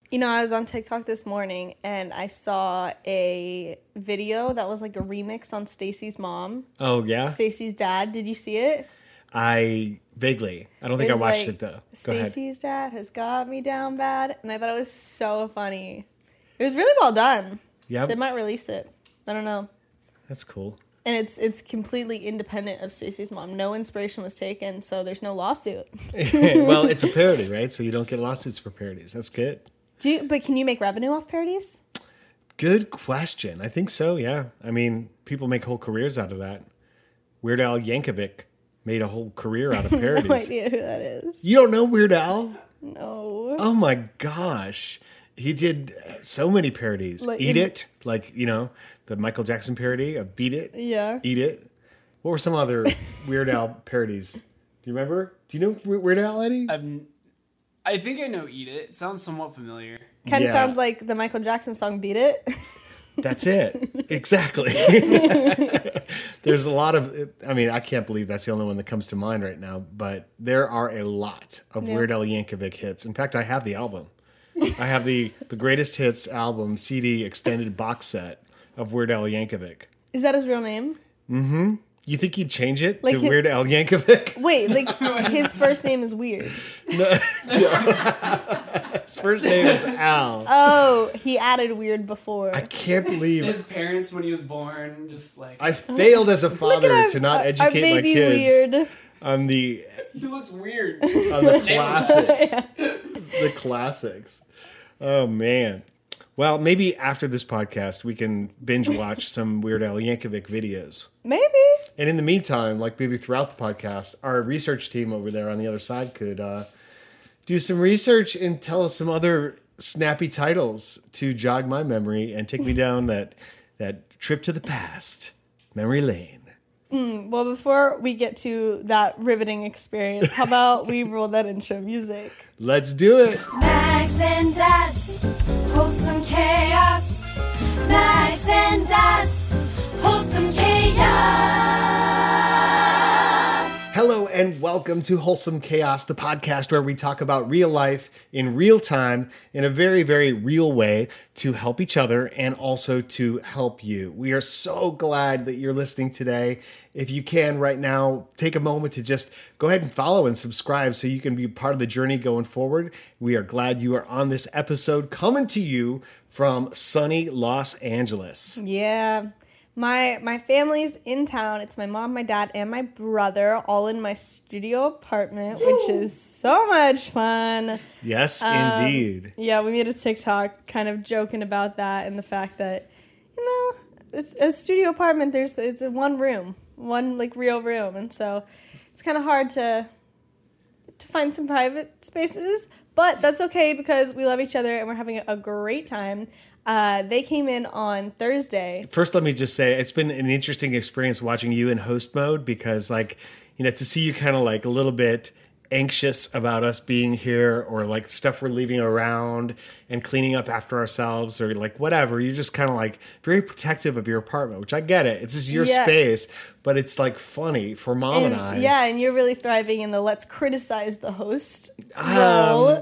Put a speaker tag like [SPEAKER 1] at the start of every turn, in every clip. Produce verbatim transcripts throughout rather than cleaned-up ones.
[SPEAKER 1] You know, I was on TikTok this morning and I saw a video that was like a remix on Stacy's mom.
[SPEAKER 2] Oh, yeah?
[SPEAKER 1] Stacy's dad. Did you see it?
[SPEAKER 2] I vaguely. I don't think
[SPEAKER 1] It
[SPEAKER 2] I
[SPEAKER 1] was
[SPEAKER 2] watched
[SPEAKER 1] like,
[SPEAKER 2] it, though. Go
[SPEAKER 1] Stacy's dad has got me down bad. And I thought it was so funny. It was really well done.
[SPEAKER 2] Yeah.
[SPEAKER 1] They might release it. I don't know.
[SPEAKER 2] That's cool.
[SPEAKER 1] And it's it's completely independent of Stacy's mom. No inspiration was taken, so there's no lawsuit.
[SPEAKER 2] Well, it's a parody, right? So you don't get lawsuits for parodies. That's good.
[SPEAKER 1] Do you, but can you make revenue off parodies?
[SPEAKER 2] Good question. I think so, yeah. I mean, people make whole careers out of that. Weird Al Yankovic made a whole career out of parodies.
[SPEAKER 1] No idea who that is.
[SPEAKER 2] You don't know Weird Al?
[SPEAKER 1] No.
[SPEAKER 2] Oh my gosh. He did so many parodies.
[SPEAKER 1] Like
[SPEAKER 2] Eat
[SPEAKER 1] in-
[SPEAKER 2] It, like, you know, the Michael Jackson parody of Beat It.
[SPEAKER 1] Yeah.
[SPEAKER 2] Eat It. What were some other Weird Al parodies? Do you remember? Do you know Weird Al, Eddie?
[SPEAKER 3] I'm, I think I know Eat It. It sounds somewhat familiar.
[SPEAKER 1] Kind of
[SPEAKER 2] Yeah.
[SPEAKER 1] sounds like the Michael Jackson song Beat It.
[SPEAKER 2] That's it. Exactly. There's a lot of, I mean, I can't believe that's the only one that comes to mind right now, but there are a lot of
[SPEAKER 1] Yeah.
[SPEAKER 2] Weird Al Yankovic hits. In fact, I have the album. I have the, the Greatest Hits album C D extended box set of Weird Al Yankovic.
[SPEAKER 1] Is that his real name?
[SPEAKER 2] Mm-hmm. You think he'd change it
[SPEAKER 1] Like
[SPEAKER 2] to
[SPEAKER 1] his-
[SPEAKER 2] Weird Al Yankovic?
[SPEAKER 1] Wait, like his first name is weird.
[SPEAKER 2] No. His first name is Al.
[SPEAKER 1] Oh, he added weird before.
[SPEAKER 2] I can't believe
[SPEAKER 3] His parents, when he was born, just like...
[SPEAKER 2] I failed as a
[SPEAKER 1] Look
[SPEAKER 2] father
[SPEAKER 1] at
[SPEAKER 2] to
[SPEAKER 1] our-
[SPEAKER 2] not
[SPEAKER 1] our
[SPEAKER 2] educate my
[SPEAKER 1] baby
[SPEAKER 2] kids
[SPEAKER 1] weird.
[SPEAKER 2] on the
[SPEAKER 3] He looks weird.
[SPEAKER 2] on the classics. The classics. Oh man. Well, maybe after this podcast we can binge watch some Weird Al Yankovic videos.
[SPEAKER 1] Maybe.
[SPEAKER 2] And in the meantime, like maybe throughout the podcast, our research team over there on the other side could uh, do some research and tell us some other snappy titles to jog my memory and take me down that that trip to the past, memory lane.
[SPEAKER 1] Well, before we get to that riveting experience, how about we roll that intro music?
[SPEAKER 2] Let's do it.
[SPEAKER 4] Max and Dad's wholesome chaos. Max and Dad's wholesome chaos.
[SPEAKER 2] Hello and welcome to Wholesome Chaos, the podcast where we talk about real life in real time in a very, very real way to help each other and also to help you. We are so glad that you're listening today. If you can right now, take a moment to just go ahead and follow and subscribe so you can be part of the journey going forward. We are glad you are on this episode coming to you from sunny Los Angeles.
[SPEAKER 1] Yeah. My my family's in town. It's my mom, my dad, and my brother, all in my studio apartment, which is so much fun.
[SPEAKER 2] Yes,
[SPEAKER 1] Um,
[SPEAKER 2] indeed.
[SPEAKER 1] Yeah, we made a TikTok kind of joking about that and the fact that, you know, it's a studio apartment. There's it's in one room, one like real room, and so it's kind of hard to to find some private spaces. But that's okay because we love each other and we're having a great time. Uh, they came in on Thursday.
[SPEAKER 2] First, let me just say it's been an interesting experience watching you in host mode because, like, you know, to see you kind of like a little bit anxious about us being here or like stuff we're leaving around and cleaning up after ourselves or like whatever. You're just kind of like very protective of your apartment, which I get it. It's just your
[SPEAKER 1] Yeah.
[SPEAKER 2] space, but it's like funny for mom and,
[SPEAKER 1] And,
[SPEAKER 2] I.
[SPEAKER 1] yeah, and you're really thriving in the let's criticize the host
[SPEAKER 2] Um,
[SPEAKER 1] role.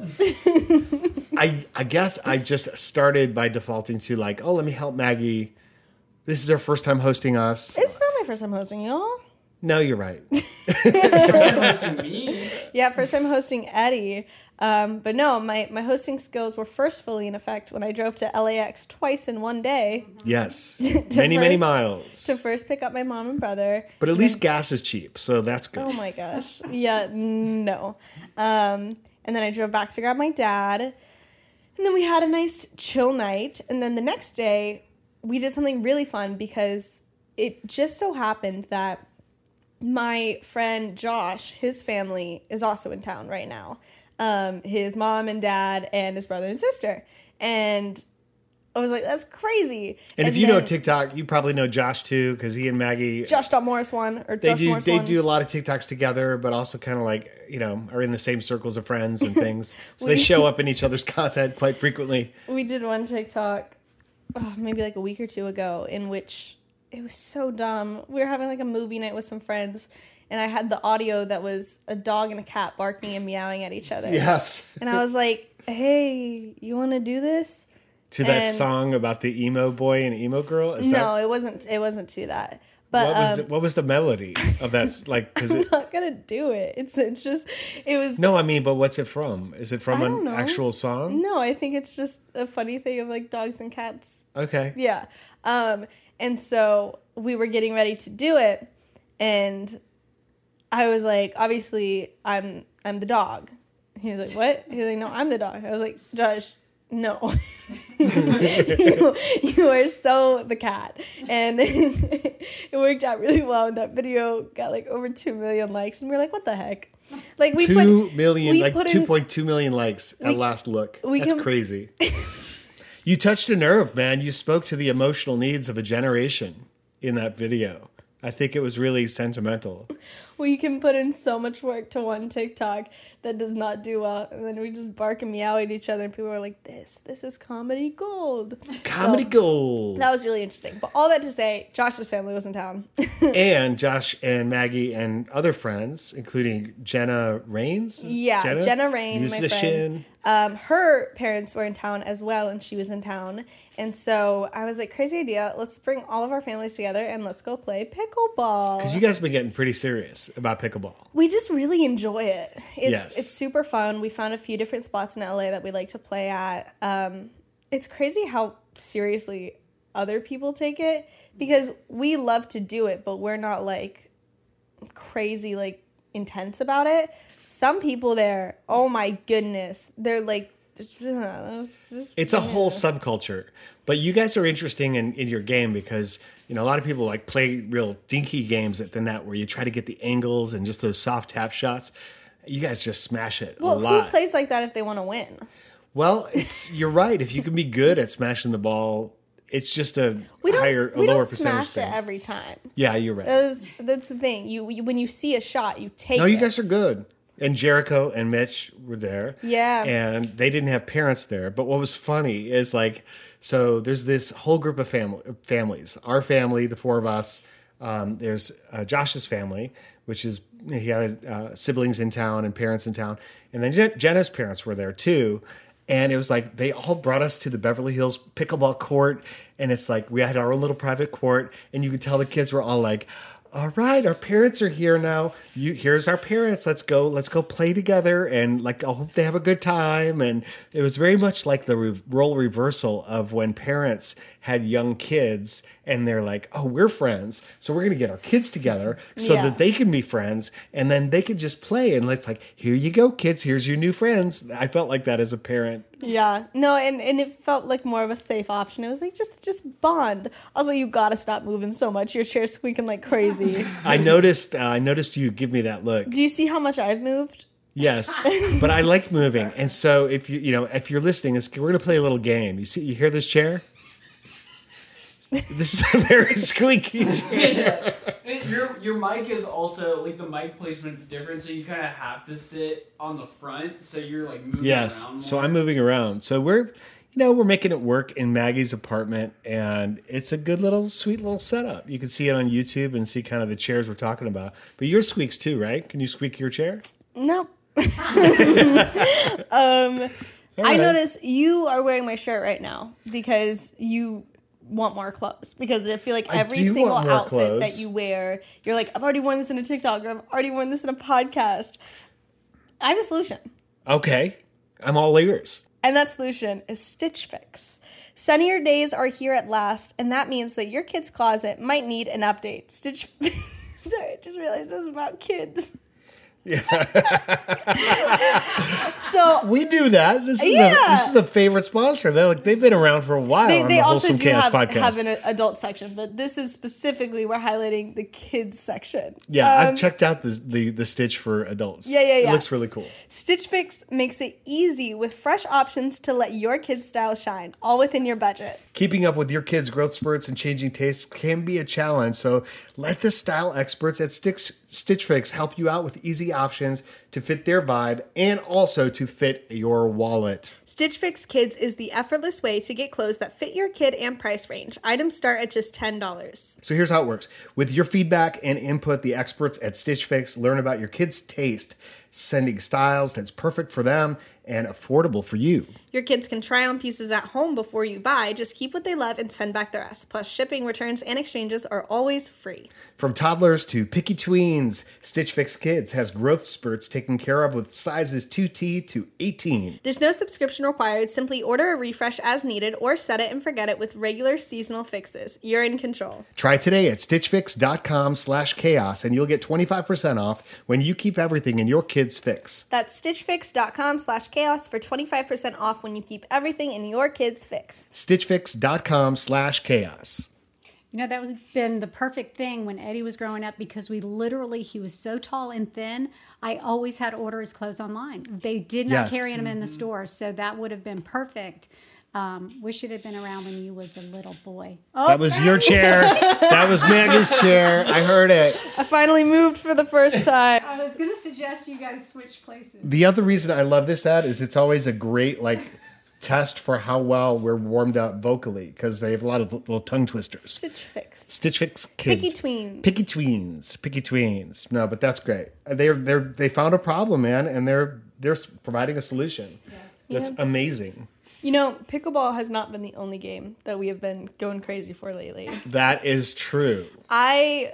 [SPEAKER 2] I, I guess I just started by defaulting to like, oh, let me help Maggie. This is her first time hosting us.
[SPEAKER 1] It's not my first time hosting, y'all.
[SPEAKER 2] No, you're right.
[SPEAKER 3] Hosting me?
[SPEAKER 1] Yeah, first time hosting Eddie. Um, but no, my, my hosting skills were first fully in effect when I drove to L A X twice in one day
[SPEAKER 2] Yes.
[SPEAKER 1] To
[SPEAKER 2] many, many
[SPEAKER 1] first-
[SPEAKER 2] miles.
[SPEAKER 1] to first pick up my mom and brother.
[SPEAKER 2] But at least gas is cheap, so that's good.
[SPEAKER 1] Oh my gosh. Yeah, no. Um, and then I drove back to grab my dad. And then we had a nice chill night. And then the next day, we did something really fun because it just so happened that my friend Josh, his family is also in town right now. Um, his mom and dad and his brother and sister. And I was like, that's crazy.
[SPEAKER 2] And, if you know
[SPEAKER 1] then
[SPEAKER 2] TikTok, you probably know Josh too, because he and Maggie,
[SPEAKER 1] Josh Morris one or
[SPEAKER 2] they
[SPEAKER 1] Josh
[SPEAKER 2] do
[SPEAKER 1] Morris
[SPEAKER 2] they
[SPEAKER 1] one.
[SPEAKER 2] do a lot of TikToks together, but also kind of like, you know, are in the same circles of friends and things. So they
[SPEAKER 1] We-
[SPEAKER 2] show up in each other's content quite frequently.
[SPEAKER 1] We did one TikTok, oh, maybe like a week or two ago, in which it was so dumb. We were having like a movie night with some friends, and I had the audio that was a dog and a cat barking and meowing at each other.
[SPEAKER 2] Yes.
[SPEAKER 1] And I was like, hey, you want to do this?
[SPEAKER 2] To that
[SPEAKER 1] And-
[SPEAKER 2] song about the emo boy and emo girl? Is
[SPEAKER 1] No,
[SPEAKER 2] that,
[SPEAKER 1] it wasn't. It wasn't to that. But
[SPEAKER 2] what was
[SPEAKER 1] um,
[SPEAKER 2] it, what was the melody of that? Like, because
[SPEAKER 1] I'm
[SPEAKER 2] it.
[SPEAKER 1] not gonna do it. It's it's just it was.
[SPEAKER 2] No, I mean, but what's it from? Is it from
[SPEAKER 1] I
[SPEAKER 2] an
[SPEAKER 1] don't know.
[SPEAKER 2] actual song?
[SPEAKER 1] No, I think it's just a funny thing of like dogs and cats.
[SPEAKER 2] Okay.
[SPEAKER 1] Yeah. Um, and so we were getting ready to do it, and I was like, obviously, I'm I'm the dog. He was like, what? He was like, no, I'm the dog. I was like, Josh, no. you, you are so the cat. And it worked out really well. And that video got like over two million likes. And we are like, what the heck? Like we
[SPEAKER 2] Two
[SPEAKER 1] put,
[SPEAKER 2] million,
[SPEAKER 1] we
[SPEAKER 2] like
[SPEAKER 1] put in-
[SPEAKER 2] two point two million likes at
[SPEAKER 1] we-
[SPEAKER 2] last look.
[SPEAKER 1] we
[SPEAKER 2] That's
[SPEAKER 1] can-
[SPEAKER 2] crazy. You touched a nerve, man. You spoke to the emotional needs of a generation in that video. I think it was really sentimental.
[SPEAKER 1] we can put in so much work to one TikTok that does not do well. And then we just bark and meow at each other. And people are like, this, this is comedy gold.
[SPEAKER 2] Comedy
[SPEAKER 1] So,
[SPEAKER 2] gold.
[SPEAKER 1] That was really interesting. But all that to say, Josh's family was in town.
[SPEAKER 2] And Josh and Maggie and other friends, including Jenna Rains.
[SPEAKER 1] Yeah, Jenna Rain, my
[SPEAKER 2] musician.
[SPEAKER 1] Um, her parents were in town as well, and she was in town. And so I was like, crazy idea. Let's bring all of our families together and let's go play pickleball.
[SPEAKER 2] Because you guys have been getting pretty serious about pickleball.
[SPEAKER 1] We just really enjoy it. It's
[SPEAKER 2] Yes.
[SPEAKER 1] it's super fun. We found a few different spots in L A that we like to play at. Um, it's crazy how seriously other people take it because we love to do it, but we're not like crazy, like intense about it. Some people there, oh my goodness, they're like,
[SPEAKER 2] It's a whole subculture. But you guys are interesting in, in your game because, you know, a lot of people like play real dinky games at the net where you try to get the angles and just those soft tap shots. You guys just smash it
[SPEAKER 1] well,
[SPEAKER 2] a lot.
[SPEAKER 1] who plays like that if they want to win?
[SPEAKER 2] Well, it's you're right. If you can be good at smashing the ball, it's just a
[SPEAKER 1] We don't,
[SPEAKER 2] higher, a
[SPEAKER 1] we
[SPEAKER 2] lower
[SPEAKER 1] don't
[SPEAKER 2] percentage
[SPEAKER 1] smash
[SPEAKER 2] thing.
[SPEAKER 1] it every time.
[SPEAKER 2] Yeah, you're right.
[SPEAKER 1] Those, that's the thing. You, you when you see a shot, you take.
[SPEAKER 2] No, you
[SPEAKER 1] it.
[SPEAKER 2] guys are good. And Jericho and Mitch were there.
[SPEAKER 1] Yeah.
[SPEAKER 2] And they didn't have parents there. But what was funny is like, so there's this whole group of family families. Our family, the four of us. Um, there's uh, Josh's family, which is he had uh, siblings in town and parents in town. And then Jen- Jenna's parents were there too. And it was like they all brought us to the Beverly Hills pickleball court. And it's like we had our own little private court. And you could tell the kids were all like, all right, our parents are here now. You here's our parents. Let's go. Let's go play together. And like, I hope they have a good time. And it was very much like the re- role reversal of when parents had young kids and they're like, oh, we're friends. So we're going to get our kids together so
[SPEAKER 1] Yeah.
[SPEAKER 2] that they can be friends. And then they could just play. And it's like, here you go, kids. Here's your new friends. I felt like that as a parent.
[SPEAKER 1] Yeah, no, and, and it felt like more of a safe option. It was like just just bond. Also, you gotta stop moving so much. Your chair's squeaking like crazy.
[SPEAKER 2] I noticed. Uh, I noticed you give me that look.
[SPEAKER 1] Do you see how much I've moved?
[SPEAKER 2] Yes, but I like moving, and so if you you know if you're listening, it's, we're gonna play a little game. You see, you hear this chair? This is a very squeaky chair.
[SPEAKER 3] Your your mic is also like the mic placement's different, so you kind of have to sit on the front, so you're like moving
[SPEAKER 2] Yes,
[SPEAKER 3] around.
[SPEAKER 2] so
[SPEAKER 3] more.
[SPEAKER 2] I'm moving around. So we're, you know, we're making it work in Maggie's apartment, and it's a good little, sweet little setup. You can see it on YouTube and see kind of the chairs we're talking about. But yours squeaks too, right? Can you squeak your chair?
[SPEAKER 1] Nope. um, I
[SPEAKER 2] right.
[SPEAKER 1] notice you are wearing my shirt right now because you want more clothes. Because I feel like
[SPEAKER 2] I
[SPEAKER 1] every
[SPEAKER 2] do
[SPEAKER 1] single
[SPEAKER 2] want more
[SPEAKER 1] outfit
[SPEAKER 2] clothes.
[SPEAKER 1] that you wear, you're like, I've already worn this in a TikTok, or I've already worn this in a podcast. I have a solution.
[SPEAKER 2] Okay, I'm all ears.
[SPEAKER 1] And that solution is Stitch Fix. Sunnier days are here at last, and that means that your kid's closet might need an update. Stitch Sorry, I just realized this is about kids. So
[SPEAKER 2] We do that. This is
[SPEAKER 1] Yeah.
[SPEAKER 2] a this is a favorite sponsor. They're like they've been around for a while.
[SPEAKER 1] they,
[SPEAKER 2] on
[SPEAKER 1] they
[SPEAKER 2] the
[SPEAKER 1] also
[SPEAKER 2] Wholesome
[SPEAKER 1] do
[SPEAKER 2] Chaos
[SPEAKER 1] have,
[SPEAKER 2] podcast.
[SPEAKER 1] have an adult section, but this is specifically, we're highlighting the kids section.
[SPEAKER 2] yeah,
[SPEAKER 1] Um,
[SPEAKER 2] I've checked out the, the the Stitch for adults.
[SPEAKER 1] Yeah, yeah, yeah.
[SPEAKER 2] It looks really cool.
[SPEAKER 1] Stitch Fix makes it easy with fresh options to let your kid's style shine, all within your budget.
[SPEAKER 2] Keeping up with your kids' growth spurts and changing tastes can be a challenge, so let the style experts at Stitch, Stitch Fix help you out with easy options to fit their vibe and also to fit your wallet.
[SPEAKER 1] Stitch Fix Kids is the effortless way to get clothes that fit your kid and price range. Items start at just ten dollars.
[SPEAKER 2] So here's how it works. With your feedback and input, the experts at Stitch Fix learn about your kids' taste, sending styles that's perfect for them and affordable for you.
[SPEAKER 1] Your kids can try on pieces at home before you buy. Just keep what they love and send back the rest. Plus, shipping, returns, and exchanges are always free.
[SPEAKER 2] From toddlers to picky tweens, Stitch Fix Kids has growth spurts taken care of with sizes two T to eighteen.
[SPEAKER 1] There's no subscription required. Simply order a refresh as needed or set it and forget it with regular seasonal fixes. You're in control.
[SPEAKER 2] Try today at stitchfix.com slash chaos and you'll get twenty-five percent off when you keep everything in your kids' fix.
[SPEAKER 1] That's stitchfix.com slash chaos for twenty-five percent off when you keep everything in your kids' fix.
[SPEAKER 2] stitchfix.com slash chaos.
[SPEAKER 5] You know, that would have been the perfect thing when Eddie was growing up because we literally, he was so tall and thin, I always had to order his clothes online. They did not
[SPEAKER 2] Yes.
[SPEAKER 5] carry them in the store, so that would have been perfect. Um, wish it had been around when you was a little boy. Oh,
[SPEAKER 2] That was your chair. That was Maggie's chair. I heard it.
[SPEAKER 1] I finally moved for the first time.
[SPEAKER 5] I was going to suggest you guys switch places.
[SPEAKER 2] The other reason I love this ad is it's always a great, like, test for how well we're warmed up vocally because they have a lot of little tongue twisters.
[SPEAKER 1] Stitch Fix.
[SPEAKER 2] Stitch Fix Kids.
[SPEAKER 1] Picky tweens.
[SPEAKER 2] Picky tweens. Picky tweens. No, but that's great. They're they're they found a problem, man, and they're they're providing a solution. That's
[SPEAKER 1] Yeah.
[SPEAKER 2] amazing.
[SPEAKER 1] You know, pickleball has not been the only game that we have been going crazy for lately.
[SPEAKER 2] That is true.
[SPEAKER 1] I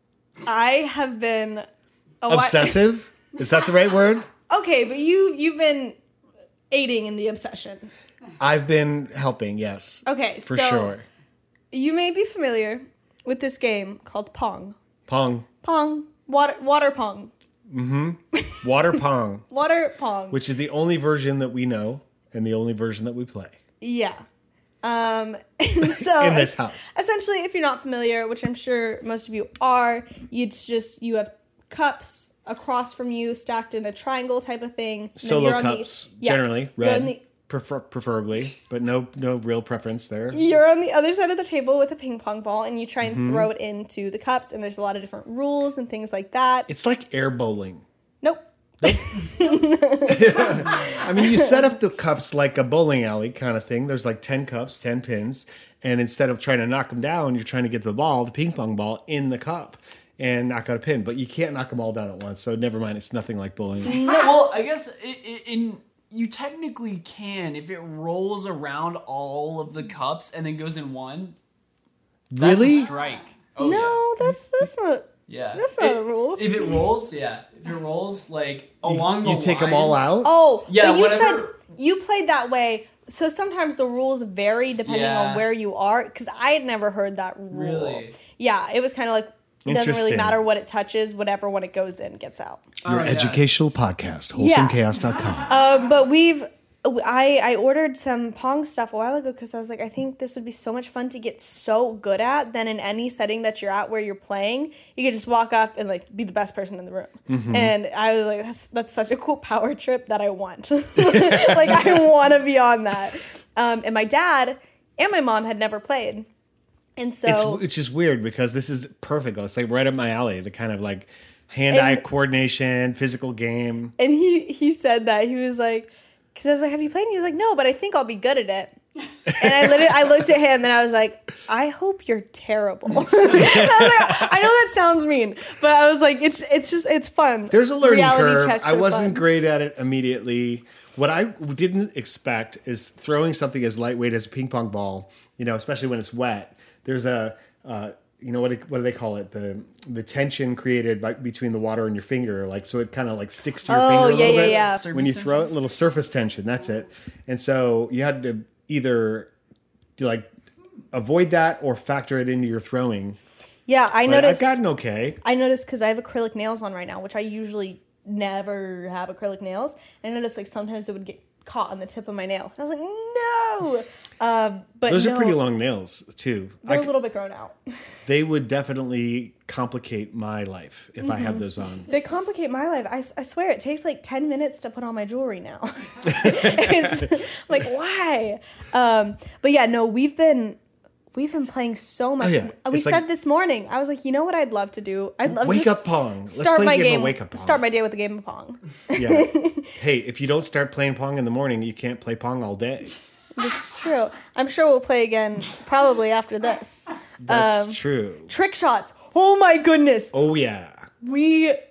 [SPEAKER 1] I have been a whi-
[SPEAKER 2] Obsessive? Is that the right word?
[SPEAKER 1] Okay, but you you've been aiding in the obsession.
[SPEAKER 2] I've been helping, yes.
[SPEAKER 1] Okay,
[SPEAKER 2] For
[SPEAKER 1] so
[SPEAKER 2] sure.
[SPEAKER 1] you may be familiar with this game called Pong.
[SPEAKER 2] Pong.
[SPEAKER 1] Pong. Water water pong.
[SPEAKER 2] Water Pong,
[SPEAKER 1] Water pong.
[SPEAKER 2] which is the only version that we know and the only version that we play.
[SPEAKER 1] Yeah. Um, and so
[SPEAKER 2] In this
[SPEAKER 1] es-
[SPEAKER 2] house.
[SPEAKER 1] essentially, if you're not familiar, which I'm sure most of you are, it's just you have cups across from you stacked in a triangle type of thing. And then
[SPEAKER 2] Solo
[SPEAKER 1] you're on the-
[SPEAKER 2] cups,
[SPEAKER 1] yeah,
[SPEAKER 2] generally,
[SPEAKER 1] you're on
[SPEAKER 2] red,
[SPEAKER 1] the-
[SPEAKER 2] prefer- preferably, but no no real preference there.
[SPEAKER 1] You're on the other side of the table with a ping pong ball, and you try and
[SPEAKER 2] Mm-hmm.
[SPEAKER 1] throw it into the cups. And there's a lot of different rules and things like that.
[SPEAKER 2] It's like air bowling.
[SPEAKER 1] Nope.
[SPEAKER 2] I mean, you set up the cups like a bowling alley kind of thing. There's like ten cups, ten pins. And instead of trying to knock them down, you're trying to get the ball, the ping pong ball, in the cup and knock out a pin. But you can't knock them all down at once. So never mind. It's nothing like bowling.
[SPEAKER 3] Well, I guess i i in you technically can if it rolls around all of the cups and then goes in one. That's
[SPEAKER 2] Really?
[SPEAKER 3] a strike. Oh,
[SPEAKER 1] No, that's that's not.
[SPEAKER 3] yeah. yeah.
[SPEAKER 1] that's not
[SPEAKER 3] It-
[SPEAKER 1] a rule.
[SPEAKER 3] If it rolls, yeah. If it rolls like along the
[SPEAKER 2] You take them
[SPEAKER 3] line-
[SPEAKER 2] all out?
[SPEAKER 1] Oh,
[SPEAKER 3] Yeah,
[SPEAKER 1] but you
[SPEAKER 3] whatever-
[SPEAKER 1] said you played that way. So sometimes the rules vary depending
[SPEAKER 3] Yeah.
[SPEAKER 1] on where you are. Because I had never heard that rule.
[SPEAKER 3] Really?
[SPEAKER 1] Yeah, it was kind of like it doesn't really
[SPEAKER 2] Interesting.
[SPEAKER 1] matter what it touches. Whatever, when it goes in, gets out.
[SPEAKER 2] Your
[SPEAKER 3] Oh, yeah.
[SPEAKER 2] educational podcast,
[SPEAKER 1] Yeah.
[SPEAKER 2] wholesome chaos dot com.
[SPEAKER 1] Um, but we've. I, I ordered some Pong stuff a while ago because I was like, I think this would be so much fun to get so good at. Then in any setting that you're at where you're playing, you could just walk up and like be the best person in the room.
[SPEAKER 2] Mm-hmm.
[SPEAKER 1] And I was like, that's that's such a cool power trip that I want. Like I want to be on that. Um, and my dad and my mom had never played, and so
[SPEAKER 2] It's which is weird because this is perfect. It's like right up my alley. The kind of like hand-eye
[SPEAKER 1] And-
[SPEAKER 2] coordination, physical game.
[SPEAKER 1] and he he said that he was like, because I was like, have you played? And he was like, no, but I think I'll be good at it. And I literally, I looked at him and I was like, I hope you're terrible. I, was like, I know that sounds mean, but I was like, it's it's just it's fun.
[SPEAKER 2] There's a learning
[SPEAKER 1] Reality
[SPEAKER 2] curve.
[SPEAKER 1] checks
[SPEAKER 2] I
[SPEAKER 1] are
[SPEAKER 2] wasn't
[SPEAKER 1] fun.
[SPEAKER 2] great at it immediately. What I didn't expect is throwing something as lightweight as a ping pong ball, you know, especially when it's wet. There's a, uh, you know, what do- what do they call it? The the tension created by, between the water and your finger, like so it kind of like sticks to your
[SPEAKER 1] Oh,
[SPEAKER 2] finger a
[SPEAKER 1] yeah,
[SPEAKER 2] little
[SPEAKER 1] yeah,
[SPEAKER 2] bit.
[SPEAKER 1] yeah.
[SPEAKER 3] Surface
[SPEAKER 2] When you
[SPEAKER 3] tension?
[SPEAKER 2] throw it, a little surface tension. That's it. And so you had to either do like avoid that or factor it into your throwing.
[SPEAKER 1] Yeah, I
[SPEAKER 2] But I've
[SPEAKER 1] noticed.
[SPEAKER 2] gotten okay.
[SPEAKER 1] I noticed because I have acrylic nails on right now, which I usually never have acrylic nails. And I noticed like sometimes it would get caught on the tip of my nail. And I was like, no. Um, but
[SPEAKER 2] Those
[SPEAKER 1] no,
[SPEAKER 2] are pretty long nails too. I
[SPEAKER 1] They're
[SPEAKER 2] c-
[SPEAKER 1] a little bit grown out.
[SPEAKER 2] they would definitely complicate my life if I had those on.
[SPEAKER 1] They complicate my life. I, s- I swear, it takes like ten minutes to put on my jewelry now. It's like, why? Um, but yeah, no, we've been we've been playing so much.
[SPEAKER 2] Oh, yeah.
[SPEAKER 1] We
[SPEAKER 2] It's
[SPEAKER 1] said
[SPEAKER 2] like-
[SPEAKER 1] this morning, I was like, you know what I'd love to do? I'd love
[SPEAKER 2] Wake
[SPEAKER 1] to
[SPEAKER 2] up
[SPEAKER 1] s-
[SPEAKER 2] Pong. Let's
[SPEAKER 1] Start
[SPEAKER 2] play a
[SPEAKER 1] my
[SPEAKER 2] game of
[SPEAKER 1] game.
[SPEAKER 2] Wake Up Pong.
[SPEAKER 1] Start my day with a game of Pong.
[SPEAKER 2] Yeah. Hey, if you don't start playing Pong in the morning, you can't play Pong all day.
[SPEAKER 1] It's true. I'm sure we'll play again probably after this.
[SPEAKER 2] That's
[SPEAKER 1] Um,
[SPEAKER 2] true.
[SPEAKER 1] Trick shots. Oh my goodness.
[SPEAKER 2] Oh yeah.
[SPEAKER 1] We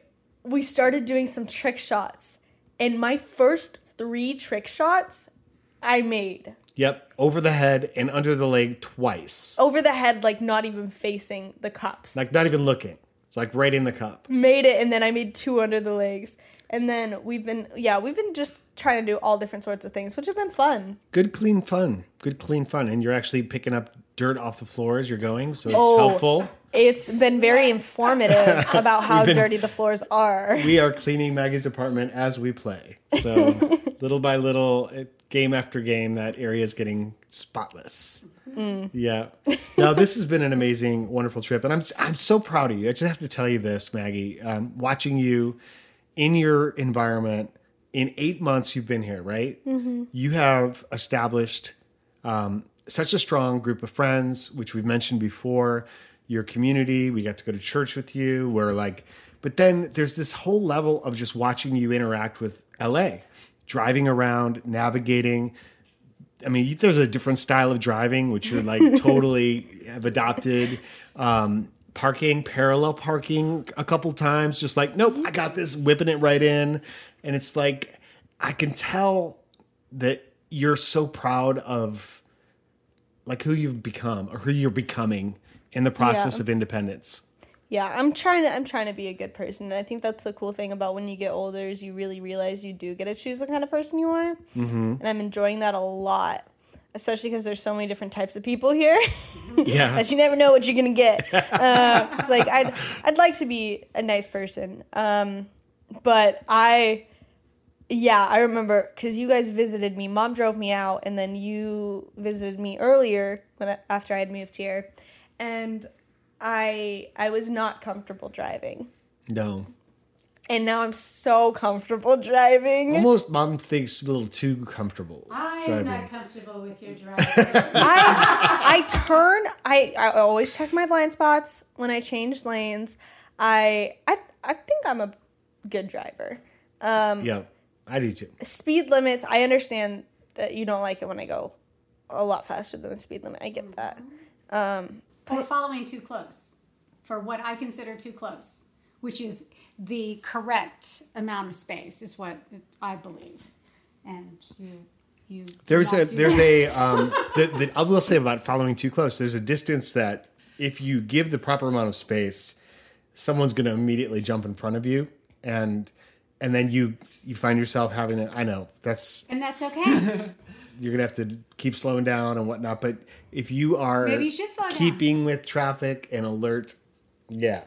[SPEAKER 1] we started doing some trick shots. And my first three trick shots I made.
[SPEAKER 2] Yep. Over the head and under the leg twice.
[SPEAKER 1] Over the head, like not even facing the cups.
[SPEAKER 2] Like not even looking. It's like right in the cup.
[SPEAKER 1] Made it, and then I made two under the legs. And then we've been, yeah, we've been just trying to do all different sorts of things, which have been fun.
[SPEAKER 2] Good, clean fun. Good, clean fun. And you're actually picking up dirt off the floor as you're going, so it's
[SPEAKER 1] Oh.
[SPEAKER 2] helpful.
[SPEAKER 1] It's been very informative about how
[SPEAKER 2] We've been-
[SPEAKER 1] dirty the floors are.
[SPEAKER 2] We are cleaning Maggie's apartment as we play. So little by little, it, game after game, that area is getting spotless.
[SPEAKER 1] Mm.
[SPEAKER 2] Yeah. Now, this has been an amazing, wonderful trip. And I'm I'm so proud of you. I just have to tell you this, Maggie. Um, watching you in your environment, in eight months you've been here, right? Mm-hmm. You have established um, such a strong group of friends, which we've mentioned before. Your community, we got to go to church with you. We're like, but then there's this whole level of just watching you interact with L A, driving around, navigating. I mean, there's a different style of driving, which you're like totally have adopted. Um, parking, parallel parking a couple times, just like, nope, I got this, whipping it right in. And it's like, I can tell that you're so proud of like who you've become or who you're becoming in the process
[SPEAKER 1] Yeah.
[SPEAKER 2] of independence.
[SPEAKER 1] Yeah, I'm trying to I'm trying to be a good person. And I think that's the cool thing about when you get older is you really realize you do get to choose the kind of person you are. Mm-hmm. And I'm enjoying that a lot, especially because there's so many different types of people here
[SPEAKER 2] Yeah.
[SPEAKER 1] that you never know what you're gonna get. Uh, it's like I'd I'd like to be a nice person, um, but I. Yeah, I remember because you guys visited me. Mom drove me out, and then you visited me earlier when I, after I had moved here, and I I was not comfortable driving,
[SPEAKER 2] No.
[SPEAKER 1] and now I'm so comfortable driving.
[SPEAKER 2] Almost mom thinks a little too comfortable
[SPEAKER 5] I'm
[SPEAKER 2] driving.
[SPEAKER 5] not comfortable with your driving.
[SPEAKER 1] I I turn. I I always check my blind spots when I change lanes. I I I think I'm a good driver. Um,
[SPEAKER 2] Yeah, I do too.
[SPEAKER 1] Speed limits. I understand that you don't like it when I go a lot faster than the speed limit. I get that. Um,
[SPEAKER 5] We're following too close for what I consider too close, which is the correct amount of space, is what I believe. And you, you. do
[SPEAKER 2] There's
[SPEAKER 5] not
[SPEAKER 2] a
[SPEAKER 5] do
[SPEAKER 2] there's
[SPEAKER 5] that.
[SPEAKER 2] a um the, the I will say about following too close. There's a distance that if you give the proper amount of space, someone's going to immediately jump in front of you, and and then you you find yourself having to. I know that's
[SPEAKER 5] And that's okay.
[SPEAKER 2] you're gonna have to keep slowing down and whatnot. But if you are
[SPEAKER 5] Maybe you should slow down.
[SPEAKER 2] keeping with traffic and alert, yeah,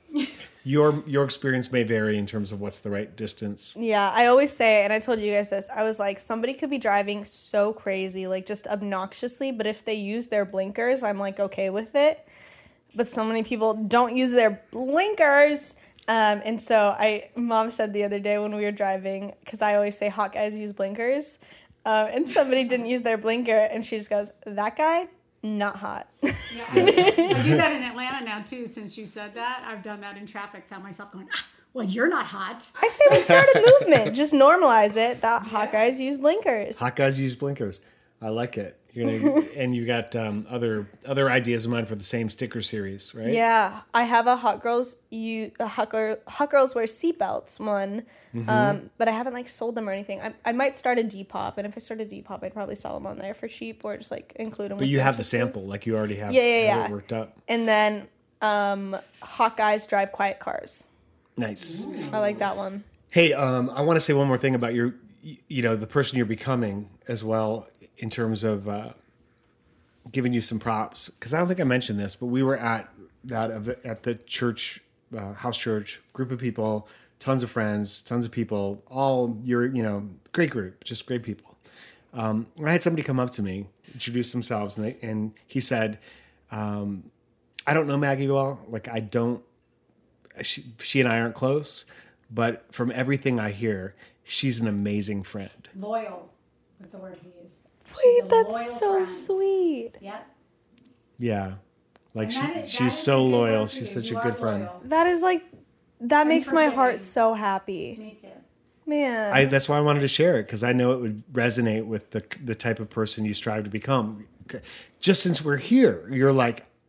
[SPEAKER 2] your your experience may vary in terms of what's the right distance.
[SPEAKER 1] Yeah, I always say, and I told you guys this, I was like, somebody could be driving so crazy, like just obnoxiously, but if they use their blinkers, I'm like okay with it. But so many people don't use their blinkers. Um, and so I, mom said the other day when we were driving, because I always say hot guys use blinkers, um, and somebody didn't use their blinker, and she just goes, that guy, not hot.
[SPEAKER 5] Yeah, I, I do that in Atlanta now too. Since you said that, I've done that in traffic. Found myself going, ah, "Well, you're not hot."
[SPEAKER 1] I say we start a movement. Just normalize it that hot guys use blinkers.
[SPEAKER 2] Hot guys use blinkers. I like it. You're gonna, and you got um, other other ideas of mine for the same sticker series, right?
[SPEAKER 1] Yeah, I have a hot girls you a hot, girl, hot girls wear seatbelts one,
[SPEAKER 2] Mm-hmm.
[SPEAKER 1] um, but I haven't like sold them or anything. I, I might start a Depop, and if I start a Depop, I'd probably sell them on there for cheap or just like include them.
[SPEAKER 2] But you have the sample, like you already have.
[SPEAKER 1] Yeah, yeah,
[SPEAKER 2] have
[SPEAKER 1] yeah.
[SPEAKER 2] it worked up.
[SPEAKER 1] And then um, hot guys drive quiet cars.
[SPEAKER 2] Nice.
[SPEAKER 1] I like that one.
[SPEAKER 2] Hey, um, I want to say one more thing about your, you know, the person you're becoming as well in terms of uh, giving you some props, because I don't think I mentioned this, but we were at that ev- at the church, uh, house church, group of people, tons of friends, tons of people, all your, you know, great group, just great people. Um, and I had somebody come up to me, introduce themselves, and, they, and he said, um, "I don't know Maggie well. Like I don't. She, she and I aren't close, but from everything I hear, she's an amazing friend."
[SPEAKER 5] Loyal was the word he used. She's
[SPEAKER 1] Wait,
[SPEAKER 5] a
[SPEAKER 1] that's
[SPEAKER 5] loyal
[SPEAKER 1] so
[SPEAKER 5] friend.
[SPEAKER 1] sweet.
[SPEAKER 5] Yep.
[SPEAKER 2] Yeah, like
[SPEAKER 5] And
[SPEAKER 2] she,
[SPEAKER 5] that is- that
[SPEAKER 2] she's
[SPEAKER 5] is
[SPEAKER 2] so
[SPEAKER 5] a good
[SPEAKER 2] loyal.
[SPEAKER 5] word for
[SPEAKER 2] She's
[SPEAKER 5] you.
[SPEAKER 2] such
[SPEAKER 5] You
[SPEAKER 2] a
[SPEAKER 5] are
[SPEAKER 2] good friend.
[SPEAKER 5] loyal.
[SPEAKER 1] That is like that makes my heart
[SPEAKER 5] forgiving.
[SPEAKER 1] so happy,
[SPEAKER 5] Me too.
[SPEAKER 1] man.
[SPEAKER 2] I, that's why I wanted to share it, because I know it would resonate with the the type of person you strive to become. Just since we're here, you're like,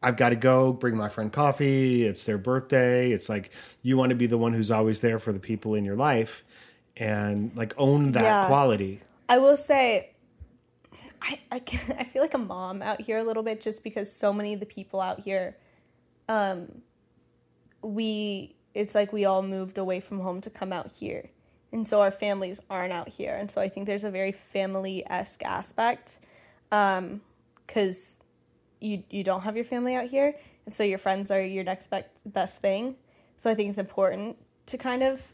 [SPEAKER 2] I've got to go bring my friend coffee. It's their birthday. It's like you want to be the one who's always there for the people in your life and like own that
[SPEAKER 1] Yeah.
[SPEAKER 2] quality.
[SPEAKER 1] I will say, I, I, can- I feel like a mom out here a little bit just because so many of the people out here, um, we, it's like we all moved away from home to come out here. And so our families aren't out here. And so I think there's a very family-esque aspect um, because you, you don't have your family out here. And so your friends are your next be- best thing. So I think it's important to kind of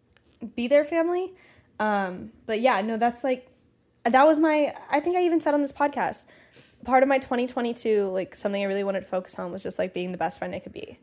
[SPEAKER 1] be their family. Um, but yeah, no, that's like, that was my, I think I even said on this podcast, part of my twenty twenty-two, like something I really wanted to focus on was just like being the best friend I could be.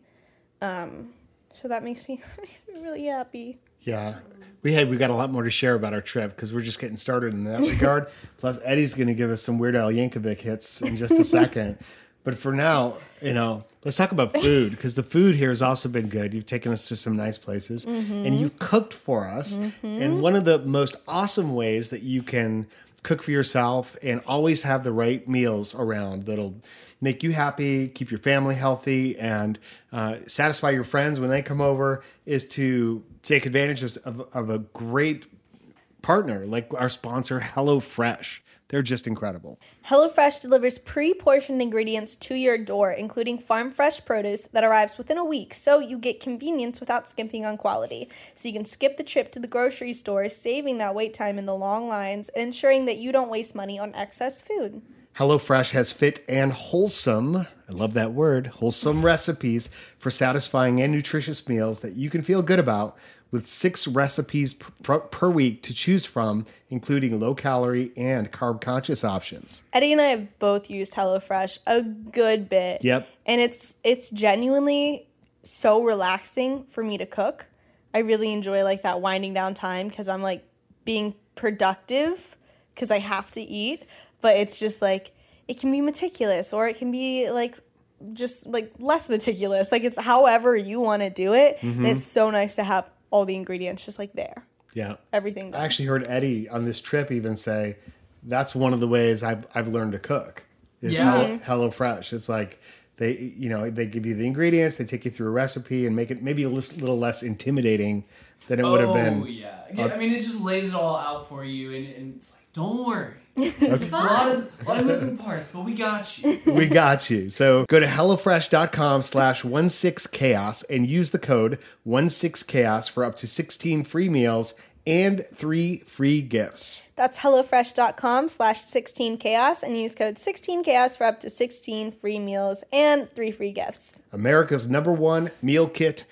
[SPEAKER 1] Um, so that makes me, makes me really happy.
[SPEAKER 2] Yeah. We had we got a lot more to share about our trip because we're just getting started in that regard. Plus, Eddie's going to give us some Weird Al Yankovic hits in just a second. But for now, you know, let's talk about food because the food here has also been good. You've taken us to some nice places and you've cooked for us. And one of the most awesome ways that you can cook for yourself and always have the right meals around that'll make you happy, keep your family healthy, and uh, satisfy your friends when they come over is to take advantage of, of, of a great partner like our sponsor, HelloFresh. They're just incredible.
[SPEAKER 1] HelloFresh delivers pre-portioned ingredients to your door, including farm-fresh produce that arrives within a week, so you get convenience without skimping on quality. So you can skip the trip to the grocery store, saving that wait time in the long lines, and ensuring that you don't waste money on excess food.
[SPEAKER 2] HelloFresh has fit and wholesome, I love that word, wholesome recipes for satisfying and nutritious meals that you can feel good about with six recipes per, per week to choose from, including low-calorie and carb-conscious options.
[SPEAKER 1] Eddie and I have both used HelloFresh a good bit.
[SPEAKER 2] Yep.
[SPEAKER 1] And it's it's genuinely so relaxing for me to cook. I really enjoy like that winding down time because I'm like being productive because I have to eat. But it's just like, it can be meticulous or it can be like just like less meticulous. Like it's however you want to do it.
[SPEAKER 2] Mm-hmm.
[SPEAKER 1] And it's so nice to have all the ingredients just like there.
[SPEAKER 2] Yeah.
[SPEAKER 1] Everything done.
[SPEAKER 2] I actually heard Eddie on this trip even say that's one of the ways I've I've learned to cook is
[SPEAKER 3] Yeah.
[SPEAKER 2] Hello, HelloFresh. It's like they you know they give you the ingredients, they take you through a recipe and make it maybe a lis- little less intimidating than it would have
[SPEAKER 3] Oh,
[SPEAKER 2] been.
[SPEAKER 3] yeah. I mean, it just lays it all out for you, and, and it's like, don't worry. It's a lot of, a lot of moving parts, but we got you.
[SPEAKER 2] We got you. So go to HelloFresh.com slash 16chaos and use the code sixteen chaos for up to sixteen free meals and three free gifts.
[SPEAKER 1] That's HelloFresh.com slash 16chaos and use code sixteen chaos for up to sixteen free meals and three free gifts.
[SPEAKER 2] America's number one meal kit,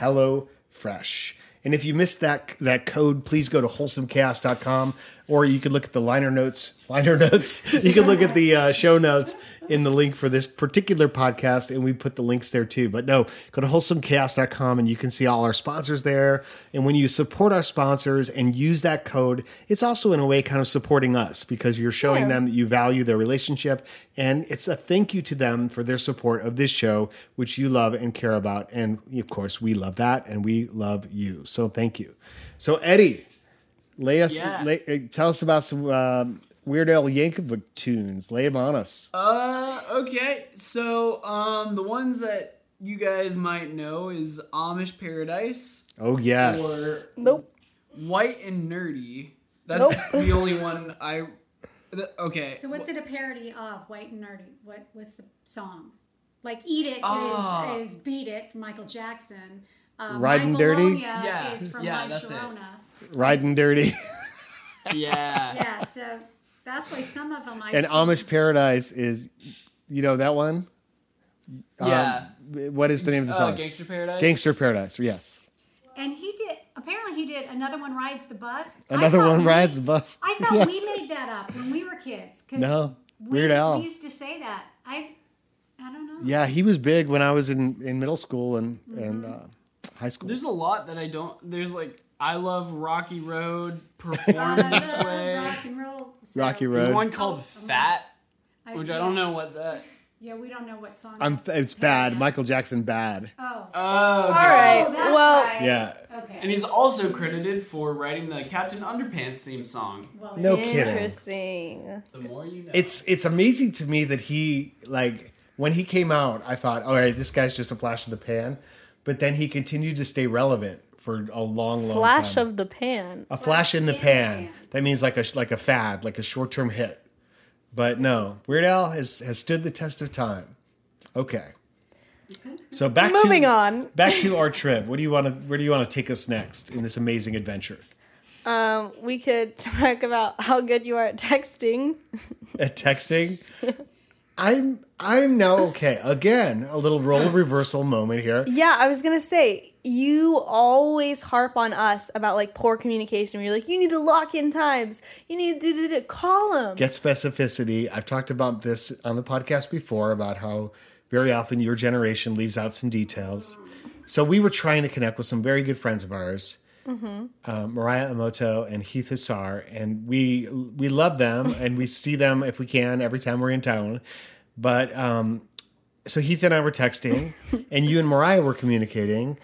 [SPEAKER 2] HelloFresh. And if you missed that that code, please go to wholesome chaos dot com, or you can look at the liner notes. Liner notes. You can look at the uh, show notes in the link for this particular podcast, and we put the links there too. But no, go to wholesome chaos dot com, and you can see all our sponsors there. And when you support our sponsors and use that code, it's also in a way kind of supporting us because you're showing
[SPEAKER 1] Yeah.
[SPEAKER 2] them that you value their relationship, and it's a thank you to them for their support of this show, which you love and care about. And of course, we love that, and we love you. So thank you. So Eddie, lay us,
[SPEAKER 3] Yeah.
[SPEAKER 2] lay, uh, tell us about some um, Weird Al Yankovic tunes. Lay them on us.
[SPEAKER 3] Uh, okay. So, um, the ones that you guys might know is Amish Paradise
[SPEAKER 2] Oh yes.
[SPEAKER 3] or
[SPEAKER 1] Nope.
[SPEAKER 3] White and Nerdy. That's
[SPEAKER 1] Nope.
[SPEAKER 3] the only one I. The, okay.
[SPEAKER 5] So what's it a parody of? White and Nerdy. What what's the song? Like Eat It
[SPEAKER 3] Ah.
[SPEAKER 5] is, is Beat It from Michael Jackson. Um,
[SPEAKER 2] Riding
[SPEAKER 5] My
[SPEAKER 2] Dirty?
[SPEAKER 5] Bologna
[SPEAKER 3] Yeah,
[SPEAKER 5] is from
[SPEAKER 3] yeah,
[SPEAKER 5] My
[SPEAKER 3] that's it.
[SPEAKER 5] Sharona.
[SPEAKER 2] Riding Dirty.
[SPEAKER 3] Yeah.
[SPEAKER 5] Yeah, so that's why some of them I
[SPEAKER 2] And Amish Paradise is, you know that one?
[SPEAKER 3] Yeah.
[SPEAKER 2] Um, what is the name of the
[SPEAKER 3] Uh,
[SPEAKER 2] song?
[SPEAKER 3] Gangster Paradise.
[SPEAKER 2] Gangster Paradise. Yes.
[SPEAKER 5] And he did. Apparently, he did. Another one rides the bus. I
[SPEAKER 2] Another
[SPEAKER 5] thought
[SPEAKER 2] one
[SPEAKER 5] we-
[SPEAKER 2] rides the bus.
[SPEAKER 5] I thought
[SPEAKER 2] Yes.
[SPEAKER 5] we made that up when we were kids. 'cause
[SPEAKER 2] No,
[SPEAKER 5] we,
[SPEAKER 2] Weird Al.
[SPEAKER 5] We used to say that. I, I don't know.
[SPEAKER 2] Yeah, he was big when I was in, in middle school and and uh, high school.
[SPEAKER 3] There's a lot that I don't. There's like I love Rocky Road,
[SPEAKER 5] I
[SPEAKER 3] Perform This
[SPEAKER 5] love
[SPEAKER 3] Way.
[SPEAKER 5] rock and roll. So-
[SPEAKER 2] Rocky
[SPEAKER 3] There's
[SPEAKER 2] Road.
[SPEAKER 3] one called Fat, which I don't
[SPEAKER 5] yeah.
[SPEAKER 3] know what that.
[SPEAKER 5] Yeah, we don't know what song.
[SPEAKER 2] I'm.
[SPEAKER 5] that's
[SPEAKER 2] It's bad.
[SPEAKER 5] parody of.
[SPEAKER 2] Michael Jackson bad.
[SPEAKER 5] Oh.
[SPEAKER 3] Oh.
[SPEAKER 1] All right.
[SPEAKER 5] Oh, that's
[SPEAKER 1] well,
[SPEAKER 5] right.
[SPEAKER 2] Yeah.
[SPEAKER 5] Okay.
[SPEAKER 3] And he's also credited for writing the Captain Underpants theme song.
[SPEAKER 5] Well,
[SPEAKER 2] No
[SPEAKER 5] yeah.
[SPEAKER 2] kidding.
[SPEAKER 1] interesting.
[SPEAKER 3] The more you know.
[SPEAKER 2] It's it's amazing to me that he like when he came out, I thought, all right, this guy's just a flash in the pan. But then he continued to stay relevant for a long, long
[SPEAKER 1] Flash
[SPEAKER 2] time.
[SPEAKER 1] of the pan.
[SPEAKER 2] A flash in the pan. That means like a like a fad, like a short term hit. But no, Weird Al has has stood the test of time. Okay. So back
[SPEAKER 1] Moving
[SPEAKER 2] to
[SPEAKER 1] on.
[SPEAKER 2] back to our trip. What do you want to? Where do you want to take us next in this amazing adventure?
[SPEAKER 1] Um, we could talk about how good you are at texting.
[SPEAKER 2] At texting, I'm I'm now okay. Again, a little role reversal moment here.
[SPEAKER 1] Yeah, I was gonna say, you always harp on us about like poor communication. You're like, you need to lock in times. You need to do, do, do. Call them.
[SPEAKER 2] Get specificity. I've talked about this on the podcast before about how very often your generation leaves out some details. So we were trying to connect with some very good friends of ours. Mm-hmm. Uh, Mariah Emoto and Heath Hussar, and we we love them and we see them if we can every time we're in town. But um, so Heath and I were texting, and you and Mariah were communicating,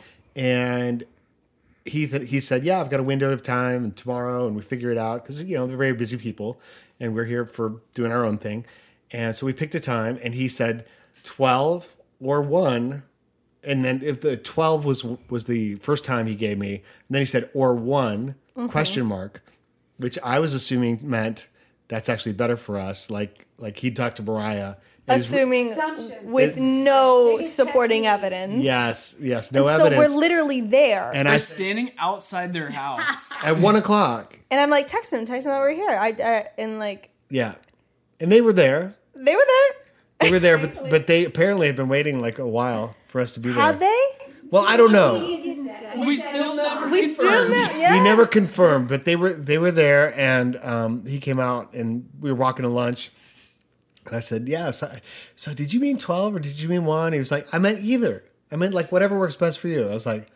[SPEAKER 2] and Heath he said, "Yeah, I've got a window of time tomorrow," and we figure it out because you know they're very busy people, and we're here for doing our own thing. And so we picked a time, and he said twelve or one. And then if the twelve was was the first time he gave me, and then he said or one
[SPEAKER 1] Mm-hmm.
[SPEAKER 2] question mark, which I was assuming meant that's actually better for us. Like like he talked to Mariah. and his-
[SPEAKER 1] Assuming
[SPEAKER 5] Assumptions.
[SPEAKER 1] with
[SPEAKER 2] It-
[SPEAKER 1] no
[SPEAKER 5] Biggest
[SPEAKER 1] supporting
[SPEAKER 5] pet peeve.
[SPEAKER 1] evidence.
[SPEAKER 2] yes, yes, no
[SPEAKER 1] And so
[SPEAKER 2] evidence.
[SPEAKER 1] we're literally there.
[SPEAKER 2] and
[SPEAKER 3] They're
[SPEAKER 2] I
[SPEAKER 3] standing outside their house.
[SPEAKER 2] at one o'clock,
[SPEAKER 1] And I'm like, text him, text him over here. I uh, and like
[SPEAKER 2] yeah, and they were there.
[SPEAKER 1] they were there.
[SPEAKER 2] They were there, but but they apparently had been waiting like a while for us to be there.
[SPEAKER 1] Had they?
[SPEAKER 2] Well, I don't know.
[SPEAKER 5] You didn't say.
[SPEAKER 3] We still never
[SPEAKER 1] We still
[SPEAKER 3] confirmed.
[SPEAKER 1] know. Yeah.
[SPEAKER 2] We never confirmed, but they were they were there, and um, he came out, and we were walking to lunch, and I said, "Yeah, so, so did you mean twelve or did you mean one?" He was like, "I meant either. I meant like whatever works best for you." I was like,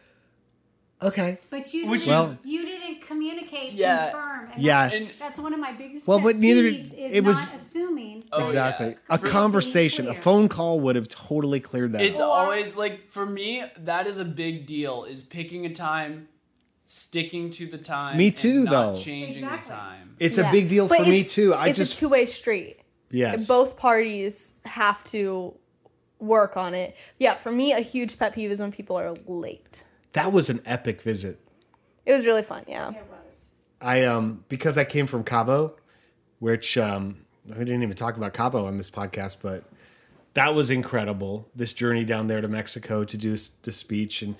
[SPEAKER 2] "Okay."
[SPEAKER 5] But you
[SPEAKER 3] Which
[SPEAKER 5] didn't,
[SPEAKER 2] is-
[SPEAKER 5] you didn't communicate,
[SPEAKER 3] Yeah.
[SPEAKER 5] confirm. And
[SPEAKER 2] Yes.
[SPEAKER 5] That's, that's one of my biggest
[SPEAKER 2] Well,
[SPEAKER 5] pet
[SPEAKER 2] but neither-
[SPEAKER 5] peeves is
[SPEAKER 2] it was-
[SPEAKER 5] not assuming.
[SPEAKER 3] Oh,
[SPEAKER 2] Exactly.
[SPEAKER 3] yeah.
[SPEAKER 2] A
[SPEAKER 3] For-
[SPEAKER 2] conversation, a
[SPEAKER 5] clear.
[SPEAKER 2] phone call would have totally cleared that.
[SPEAKER 3] It's
[SPEAKER 2] up.
[SPEAKER 3] always like for me, that is a big deal. Is picking a time, sticking to the time.
[SPEAKER 2] Me too,
[SPEAKER 3] and not
[SPEAKER 2] though.
[SPEAKER 3] Changing
[SPEAKER 5] Exactly.
[SPEAKER 3] the time.
[SPEAKER 2] It's
[SPEAKER 1] Yeah.
[SPEAKER 2] a big deal
[SPEAKER 1] But
[SPEAKER 2] for me
[SPEAKER 1] it's-
[SPEAKER 2] too. I
[SPEAKER 1] it's
[SPEAKER 2] just
[SPEAKER 1] a two way street.
[SPEAKER 2] yes.
[SPEAKER 1] Both parties have to work on it. Yeah, for me, a huge pet peeve is when people are late.
[SPEAKER 2] That was an epic visit.
[SPEAKER 1] It was really fun. Yeah.
[SPEAKER 5] It was.
[SPEAKER 2] I um because I came from Cabo, which um we didn't even talk about Cabo on this podcast, but that was incredible. This journey down there to Mexico to do s- the speech, and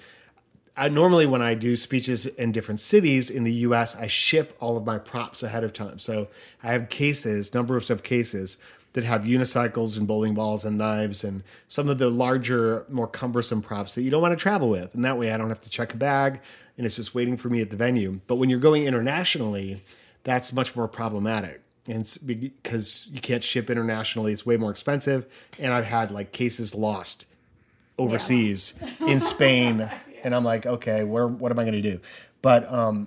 [SPEAKER 2] I normally when I do speeches in different cities in the U S, I ship all of my props ahead of time. So I have cases, numbers of cases that have unicycles and bowling balls and knives and some of the larger, more cumbersome props that you don't want to travel with. And that way I don't have to check a bag and it's just waiting for me at the venue. But when you're going internationally, that's much more problematic. And it's because you can't ship internationally, it's way more expensive. And I've had like cases lost overseas in Spain. And I'm like, okay, where, what am I going to do? But um,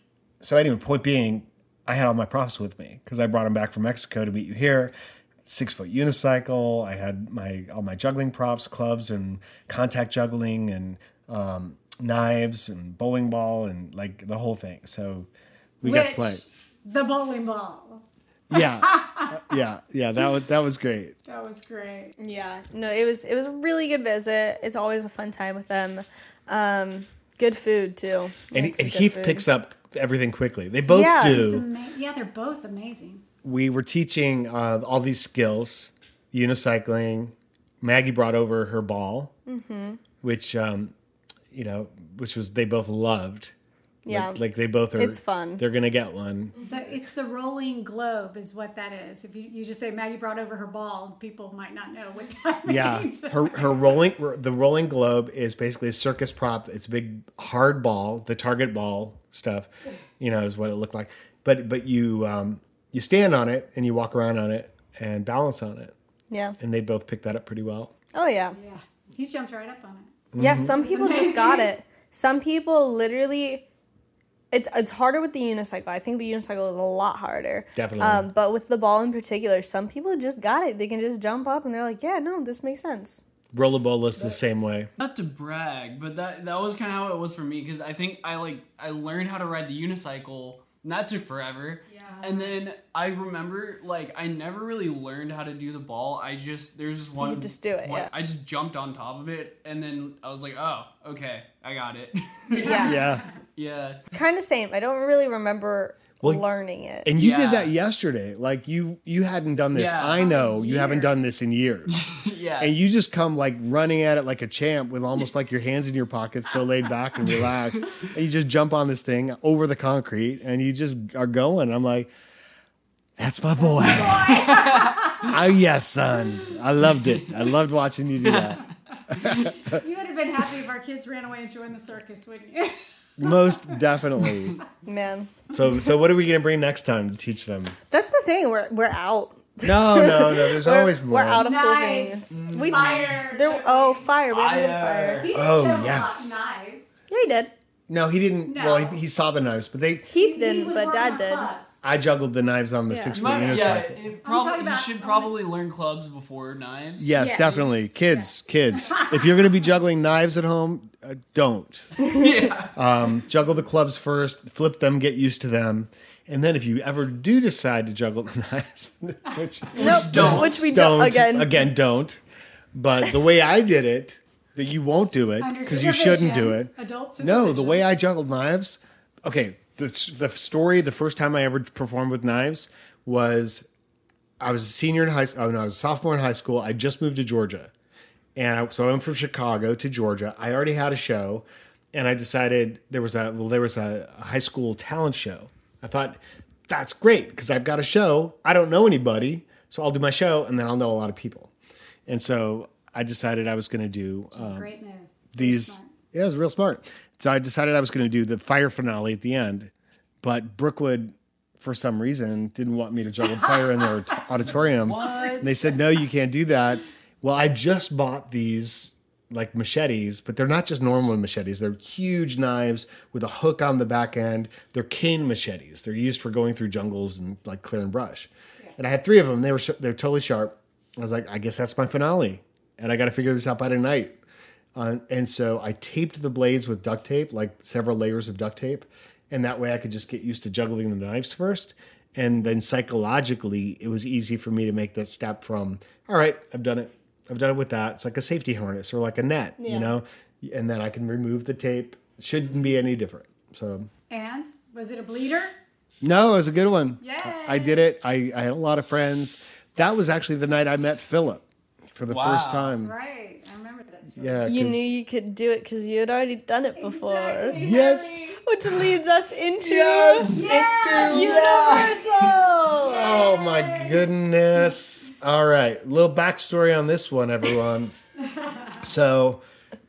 [SPEAKER 2] so anyway, point being, I had all my props with me because I brought them back from Mexico to meet you here. Six foot unicycle. I had my all my juggling props, clubs, and contact juggling, and um, knives, and bowling ball, and like the whole thing. So we got to
[SPEAKER 5] Which,
[SPEAKER 2] play.
[SPEAKER 5] The bowling ball.
[SPEAKER 2] Yeah, yeah, yeah. That was that was great.
[SPEAKER 5] That was great.
[SPEAKER 1] Yeah. No, it was it was a really good visit. It's always a fun time with them. Um, good food too.
[SPEAKER 2] And,
[SPEAKER 1] Made some
[SPEAKER 2] and
[SPEAKER 1] good
[SPEAKER 2] Heath
[SPEAKER 1] food.
[SPEAKER 2] picks up everything quickly. They both
[SPEAKER 1] Yeah,
[SPEAKER 5] It's
[SPEAKER 2] do.
[SPEAKER 5] ama- yeah, they're both amazing.
[SPEAKER 2] We were teaching uh, all these skills, unicycling. Maggie brought over her ball,
[SPEAKER 1] Mm-hmm.
[SPEAKER 2] which um, you know, which was they both loved.
[SPEAKER 1] Yeah.
[SPEAKER 2] like, like they both are.
[SPEAKER 1] It's fun.
[SPEAKER 2] They're gonna get one.
[SPEAKER 5] The, it's the rolling globe is what that is. If you, you just say Maggie brought over her ball, people might not know what that
[SPEAKER 2] Yeah,
[SPEAKER 5] means.
[SPEAKER 2] her her rolling the rolling globe is basically a circus prop. It's a big hard ball, the target ball stuff. You know, is what it looked like. But but you um, you stand on it and you walk around on it and balance on it,
[SPEAKER 1] Yeah.
[SPEAKER 2] and they both picked that up pretty well.
[SPEAKER 1] Oh yeah.
[SPEAKER 5] Yeah, he jumped right up on it.
[SPEAKER 1] Yeah,
[SPEAKER 2] Mm-hmm.
[SPEAKER 1] some people just got it. Some people literally, it's it's harder with the unicycle. I think the unicycle is a lot harder.
[SPEAKER 2] Definitely.
[SPEAKER 1] Um, but with the ball in particular, some people just got it. They can just jump up and they're like, yeah, no, this makes sense.
[SPEAKER 2] Rollerbola's the same way.
[SPEAKER 3] Not to brag, but that that was kind of how it was for me because I think I like I learned how to ride the unicycle And that took forever.
[SPEAKER 5] Yeah.
[SPEAKER 3] And then I remember, like, I never really learned how to do the ball. I just, there's just one.
[SPEAKER 1] could just do it,
[SPEAKER 3] one-
[SPEAKER 1] yeah.
[SPEAKER 3] I just jumped on top of it, and then I was like, oh, okay, I got it.
[SPEAKER 1] Yeah.
[SPEAKER 2] Yeah.
[SPEAKER 3] Yeah.
[SPEAKER 1] Kind of same. I don't really remember
[SPEAKER 2] Well,
[SPEAKER 1] learning it.
[SPEAKER 2] And you
[SPEAKER 3] Yeah.
[SPEAKER 2] did that yesterday. Like you you hadn't done this.
[SPEAKER 3] Yeah.
[SPEAKER 2] I know you haven't done
[SPEAKER 5] Years.
[SPEAKER 2] this in years.
[SPEAKER 3] Yeah.
[SPEAKER 2] And you just come like running at it like a champ with almost like your hands in your pockets, so laid back and relaxed. And you just jump on this thing over the concrete and you just are going. I'm like, that's my boy. Oh, yes, son. I loved it. I loved watching you do that.
[SPEAKER 5] You would have been happy if our kids ran away and joined the circus, wouldn't you?
[SPEAKER 2] Most definitely.
[SPEAKER 1] Man,
[SPEAKER 2] So, so what are we going to bring next time to teach them?
[SPEAKER 1] that's the thing. We're we're out.
[SPEAKER 2] No, no, no. There's
[SPEAKER 1] We're,
[SPEAKER 2] always more.
[SPEAKER 1] we're out of cool
[SPEAKER 5] Knives,
[SPEAKER 1] things. We
[SPEAKER 5] fire.
[SPEAKER 1] there. Oh, fire! We haven't done
[SPEAKER 3] Fire.
[SPEAKER 1] fire.
[SPEAKER 5] He
[SPEAKER 2] Oh,
[SPEAKER 5] showed a lot of
[SPEAKER 2] yes.
[SPEAKER 5] Knives.
[SPEAKER 1] Yeah, he did.
[SPEAKER 2] No, he didn't.
[SPEAKER 5] No.
[SPEAKER 2] Well, he, he saw the knives, but they.
[SPEAKER 1] Heath
[SPEAKER 5] He
[SPEAKER 1] didn't,
[SPEAKER 5] was
[SPEAKER 1] but
[SPEAKER 5] working
[SPEAKER 1] Dad
[SPEAKER 5] on
[SPEAKER 1] did.
[SPEAKER 5] clubs.
[SPEAKER 2] I juggled the knives on the
[SPEAKER 1] Yeah.
[SPEAKER 2] six foot
[SPEAKER 3] Might- yeah,
[SPEAKER 2] unicycle.
[SPEAKER 3] it probably,
[SPEAKER 5] talking
[SPEAKER 3] you
[SPEAKER 5] about-
[SPEAKER 3] should probably learn clubs before knives.
[SPEAKER 2] Yes,
[SPEAKER 5] Yes.
[SPEAKER 2] definitely. Kids, kids. If you're going to be juggling knives at home, uh, don't.
[SPEAKER 3] Yeah.
[SPEAKER 2] Um, juggle the clubs first, flip them, get used to them. And then if you ever do decide to juggle the knives, which
[SPEAKER 1] Nope.
[SPEAKER 3] don't.
[SPEAKER 1] Which we don't,
[SPEAKER 2] don't,
[SPEAKER 1] again.
[SPEAKER 2] again, don't. But the way I did it, that you won't do it
[SPEAKER 5] Under
[SPEAKER 2] because you shouldn't do
[SPEAKER 5] supervision,
[SPEAKER 2] it.
[SPEAKER 5] Adult
[SPEAKER 2] No, the
[SPEAKER 5] supervision.
[SPEAKER 2] way I juggled knives. Okay, the the story. The first time I ever performed with knives was I was a senior in high. Oh no, I was a sophomore in high school. I just moved to Georgia, and I, so I'm from Chicago to Georgia. I already had a show, and I decided there was a well, there was a, a high school talent show. I thought that's great because I've got a show. I don't know anybody, so I'll do my show, and then I'll know a lot of people. And so I decided I was going to do.
[SPEAKER 5] Which is a
[SPEAKER 2] um,
[SPEAKER 5] great move. Very
[SPEAKER 2] these
[SPEAKER 5] smart.
[SPEAKER 2] yeah, it was real smart. So I decided I was going to do the fire finale at the end, but Brookwood, for some reason, didn't want me to juggle fire in their t- auditorium.
[SPEAKER 3] What?
[SPEAKER 2] And they said, no, you can't do that. Well, I just bought these like machetes, but they're not just normal machetes. They're huge knives with a hook on the back end. They're cane machetes. They're used for going through jungles and like clearing brush. And I had three of them. They were sh- they're totally sharp. I was like, I guess that's my finale, and I got to figure this out by tonight. Uh, and so I taped the blades with duct tape, like several layers of duct tape, and that way I could just get used to juggling the knives first. And then psychologically, it was easy for me to make that step from, all right, I've done it. I've done it with that. It's like a safety harness or like a net,
[SPEAKER 1] Yeah.
[SPEAKER 2] you know? And then I can remove the tape. Shouldn't be any different. So,
[SPEAKER 5] And was it a bleeder?
[SPEAKER 2] no, it was a good one.
[SPEAKER 5] Yay.
[SPEAKER 2] I, I did it. I, I had a lot of friends. That was actually the night I met Philip for the
[SPEAKER 3] Wow.
[SPEAKER 2] first time.
[SPEAKER 5] Right. I remember that story.
[SPEAKER 2] Yeah.
[SPEAKER 1] You
[SPEAKER 2] 'cause-
[SPEAKER 1] knew you could do it because you had already done it before.
[SPEAKER 5] Exactly.
[SPEAKER 2] Yes.
[SPEAKER 1] Which leads us into
[SPEAKER 2] Yes,
[SPEAKER 5] Yes.
[SPEAKER 2] it did.
[SPEAKER 1] Universal.
[SPEAKER 2] Oh my goodness. All right. Little backstory on this one, everyone. So,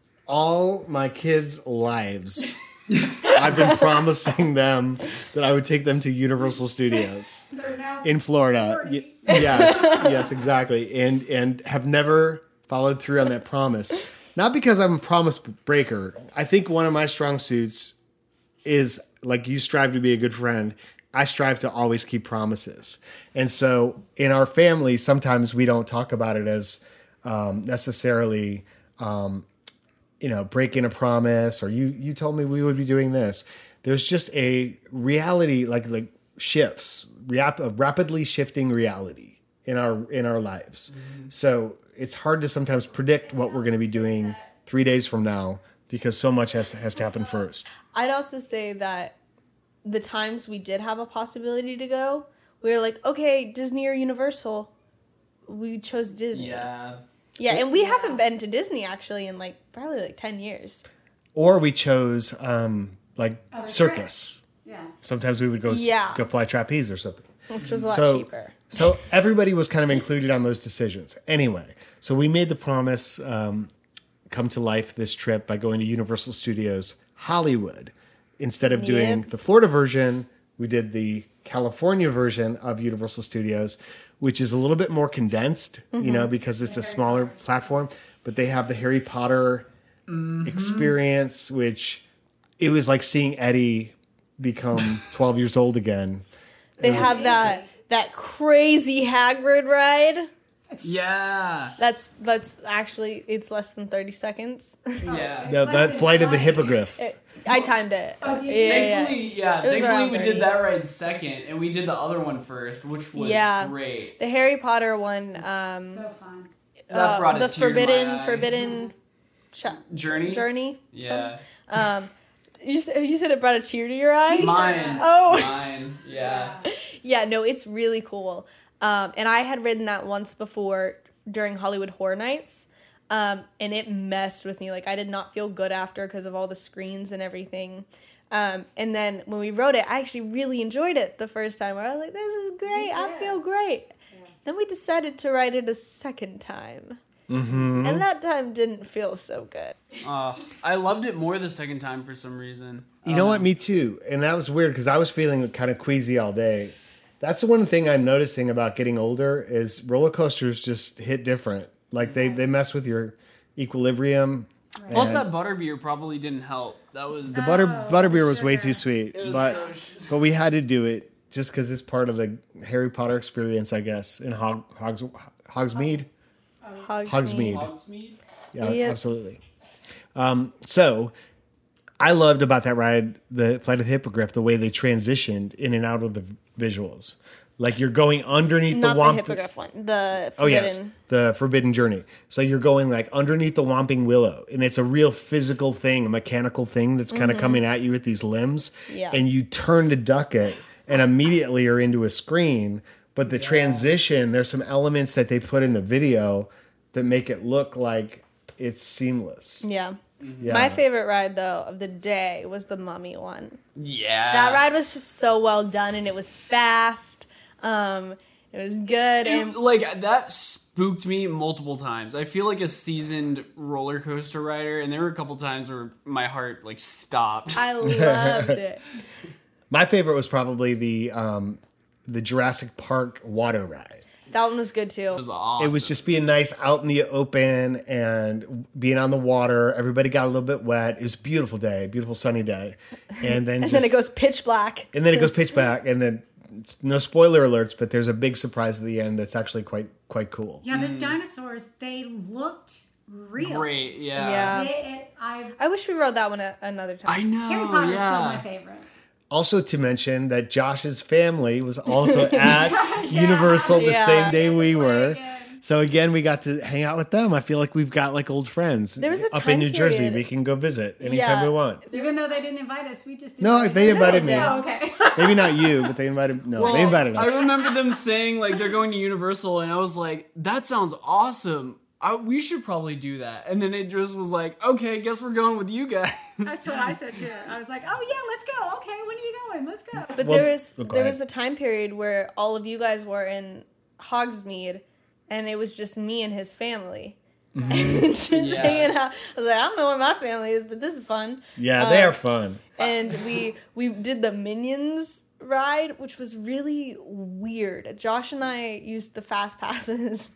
[SPEAKER 2] all my kids' lives, I've been promising them that I would take them to Universal Studios
[SPEAKER 5] They're now
[SPEAKER 2] in Florida. Y- yes, yes, exactly. And and have never followed through on that promise. Not because I'm a promise breaker. I think one of my strong suits is like you strive to be a good friend. I strive to always keep promises. And so in our family, sometimes we don't talk about it as um, necessarily, um, you know, breaking a promise or you, you told me we would be doing this. There's just a reality, like, like shifts, rap- a rapidly shifting reality in our, in our lives. Mm-hmm. So it's hard to sometimes predict what we're going to be doing three days from now because so much has, has to happen first.
[SPEAKER 1] I'd also say that the times we did have a possibility to go, we were like, okay, Disney or Universal. We chose Disney.
[SPEAKER 3] Yeah.
[SPEAKER 1] Yeah, and we haven't been to Disney actually in like probably like ten years.
[SPEAKER 2] Or we chose um, like
[SPEAKER 5] Other
[SPEAKER 2] circus.
[SPEAKER 5] Yeah.
[SPEAKER 2] Sometimes we would go s-
[SPEAKER 1] Yeah.
[SPEAKER 2] go fly trapeze or something.
[SPEAKER 1] Which was a lot
[SPEAKER 2] So,
[SPEAKER 1] cheaper.
[SPEAKER 2] so everybody was kind of included on those decisions. Anyway, so we made the promise um, come to life this trip by going to Universal Studios Hollywood. Instead of doing
[SPEAKER 1] Yep.
[SPEAKER 2] the Florida version, we did the California version of Universal Studios, which is a little bit more condensed, you know, because it's a smaller platform. But they have the Harry Potter experience, which it was like seeing Eddie become twelve years old again.
[SPEAKER 1] They have that that crazy Hagrid ride.
[SPEAKER 3] Yeah.
[SPEAKER 1] That's that's actually it's less than thirty seconds.
[SPEAKER 3] Yeah.
[SPEAKER 2] No,
[SPEAKER 5] less
[SPEAKER 2] that
[SPEAKER 5] than
[SPEAKER 2] Flight of the
[SPEAKER 5] twenty.
[SPEAKER 2] Hippogriff.
[SPEAKER 1] It, I timed it.
[SPEAKER 5] Oh, did you?
[SPEAKER 1] Yeah, yeah, yeah.
[SPEAKER 3] Thankfully, yeah,
[SPEAKER 1] It was
[SPEAKER 3] thankfully
[SPEAKER 1] around
[SPEAKER 3] we
[SPEAKER 1] thirty.
[SPEAKER 3] did that ride second, and we did the other one first, which was
[SPEAKER 1] Yeah.
[SPEAKER 3] great.
[SPEAKER 1] The Harry Potter one, um,
[SPEAKER 5] So fun.
[SPEAKER 3] That
[SPEAKER 1] uh,
[SPEAKER 3] brought a
[SPEAKER 1] the
[SPEAKER 3] tear to my
[SPEAKER 1] forbidden,
[SPEAKER 3] eye.
[SPEAKER 1] forbidden sh-
[SPEAKER 3] Journey?
[SPEAKER 1] journey.
[SPEAKER 3] Yeah.
[SPEAKER 1] Um, you said, you said it brought a tear to your eye.
[SPEAKER 3] Mine.
[SPEAKER 1] Oh.
[SPEAKER 3] Mine. Yeah.
[SPEAKER 1] Yeah, no, it's really cool. Um, and I had ridden that once before during Hollywood Horror Nights, um, and it messed with me. Like, I did not feel good after because of all the screens and everything. Um, and then when we rode it, I actually really enjoyed it the first time. Where I was like, "This is great. I
[SPEAKER 5] Yeah.
[SPEAKER 1] feel great." Then we decided to ride it a second time,
[SPEAKER 2] Mm-hmm.
[SPEAKER 1] and that time didn't feel so good.
[SPEAKER 3] Uh, I loved it more the second time for some reason.
[SPEAKER 2] You know what? Me too. And that was weird because I was feeling kind of queasy all day. That's the one thing I'm noticing about getting older is roller coasters just hit different. Like they, they mess with your equilibrium.
[SPEAKER 3] Plus,
[SPEAKER 2] and
[SPEAKER 3] that butterbeer probably didn't help. That was
[SPEAKER 2] the butter
[SPEAKER 5] Oh,
[SPEAKER 2] butterbeer was way
[SPEAKER 5] sugar.
[SPEAKER 2] too sweet,
[SPEAKER 3] It was
[SPEAKER 2] but
[SPEAKER 3] so-
[SPEAKER 2] but we had to do it just because it's part of the Harry Potter experience, I guess. In Hog, Hogs, Hogsmeade,
[SPEAKER 1] Hogsmeade.
[SPEAKER 2] Hogsmeade.
[SPEAKER 3] Hogsmeade?
[SPEAKER 2] Yeah,
[SPEAKER 1] Yep.
[SPEAKER 2] absolutely. Um, so I loved about that ride, the Flight of the Hippogriff, the way they transitioned in and out of the visuals. Like you're going underneath
[SPEAKER 1] Not
[SPEAKER 2] the
[SPEAKER 1] the
[SPEAKER 2] Wamp.
[SPEAKER 1] Hippogriff one. The
[SPEAKER 2] Oh yes,
[SPEAKER 1] Forbidden.
[SPEAKER 2] the Forbidden Journey. So you're going like underneath the Whomping Willow, and it's a real physical thing, a mechanical thing that's kind of coming at you with these limbs.
[SPEAKER 1] Yeah.
[SPEAKER 2] And you turn to duck it, and immediately are into a screen. But the transition, there's some elements that they put in the video that make it look like it's seamless.
[SPEAKER 1] Yeah.
[SPEAKER 2] Yeah.
[SPEAKER 1] My favorite ride, though, of the day was the Mummy one.
[SPEAKER 3] Yeah.
[SPEAKER 1] That ride was just so well done, and it was fast. Um, it was good,
[SPEAKER 3] It-
[SPEAKER 1] and
[SPEAKER 3] like that spooked me multiple times. I feel like a seasoned roller coaster rider, and there were a couple times where my heart like stopped.
[SPEAKER 1] I loved it.
[SPEAKER 2] My favorite was probably the um, the Jurassic Park water ride.
[SPEAKER 1] That one was good too.
[SPEAKER 3] It was awesome.
[SPEAKER 2] It was just being nice out in the open and being on the water. Everybody got a little bit wet. It was a beautiful day, beautiful sunny day. And then
[SPEAKER 1] And
[SPEAKER 2] just,
[SPEAKER 1] then it goes pitch black.
[SPEAKER 2] and then it goes pitch black, and then no spoiler alerts, but there's a big surprise at the end that's actually quite quite cool.
[SPEAKER 5] Yeah, those dinosaurs, they looked real.
[SPEAKER 3] great. Yeah.
[SPEAKER 1] Yeah.
[SPEAKER 5] They, it, I,
[SPEAKER 1] I wish we rode that one a- another time.
[SPEAKER 3] I know.
[SPEAKER 5] Harry Potter's
[SPEAKER 3] yeah.
[SPEAKER 5] still my favorite.
[SPEAKER 2] Also to mention that Josh's family was also at Universal the
[SPEAKER 1] Yeah.
[SPEAKER 2] same day we were.
[SPEAKER 5] again.
[SPEAKER 2] So again, we got to hang out with them. I feel like we've got like old friends.
[SPEAKER 1] There was a
[SPEAKER 2] up
[SPEAKER 1] time
[SPEAKER 2] in New Jersey.
[SPEAKER 1] period-
[SPEAKER 2] We can go visit anytime
[SPEAKER 1] Yeah.
[SPEAKER 2] we want.
[SPEAKER 5] Even though they didn't invite us, we just
[SPEAKER 2] No, they invited
[SPEAKER 5] us.
[SPEAKER 2] me.
[SPEAKER 5] Oh, okay.
[SPEAKER 2] Maybe not you, but they invited. No,
[SPEAKER 3] Well,
[SPEAKER 2] they invited us.
[SPEAKER 3] I remember them saying like they're going to Universal, and I was like, "That sounds awesome. I, we should probably do that." And then it just was like, "Okay, guess we're going with you guys."
[SPEAKER 5] That's what I said too. I was like, oh yeah, let's go. Okay, when are you going? Let's go.
[SPEAKER 1] But
[SPEAKER 2] Well,
[SPEAKER 1] there was
[SPEAKER 2] oh, go
[SPEAKER 1] there
[SPEAKER 2] ahead.
[SPEAKER 1] was a time period where all of you guys were in Hogsmeade, and it was just me and his family.
[SPEAKER 2] Mm-hmm.
[SPEAKER 1] And just
[SPEAKER 3] Yeah.
[SPEAKER 1] hanging out. I was like, I don't know where my family is, but this is fun.
[SPEAKER 2] yeah, they
[SPEAKER 1] Uh,
[SPEAKER 2] are fun.
[SPEAKER 1] And we we did the Minions ride, which was really weird. Josh and I used the fast passes,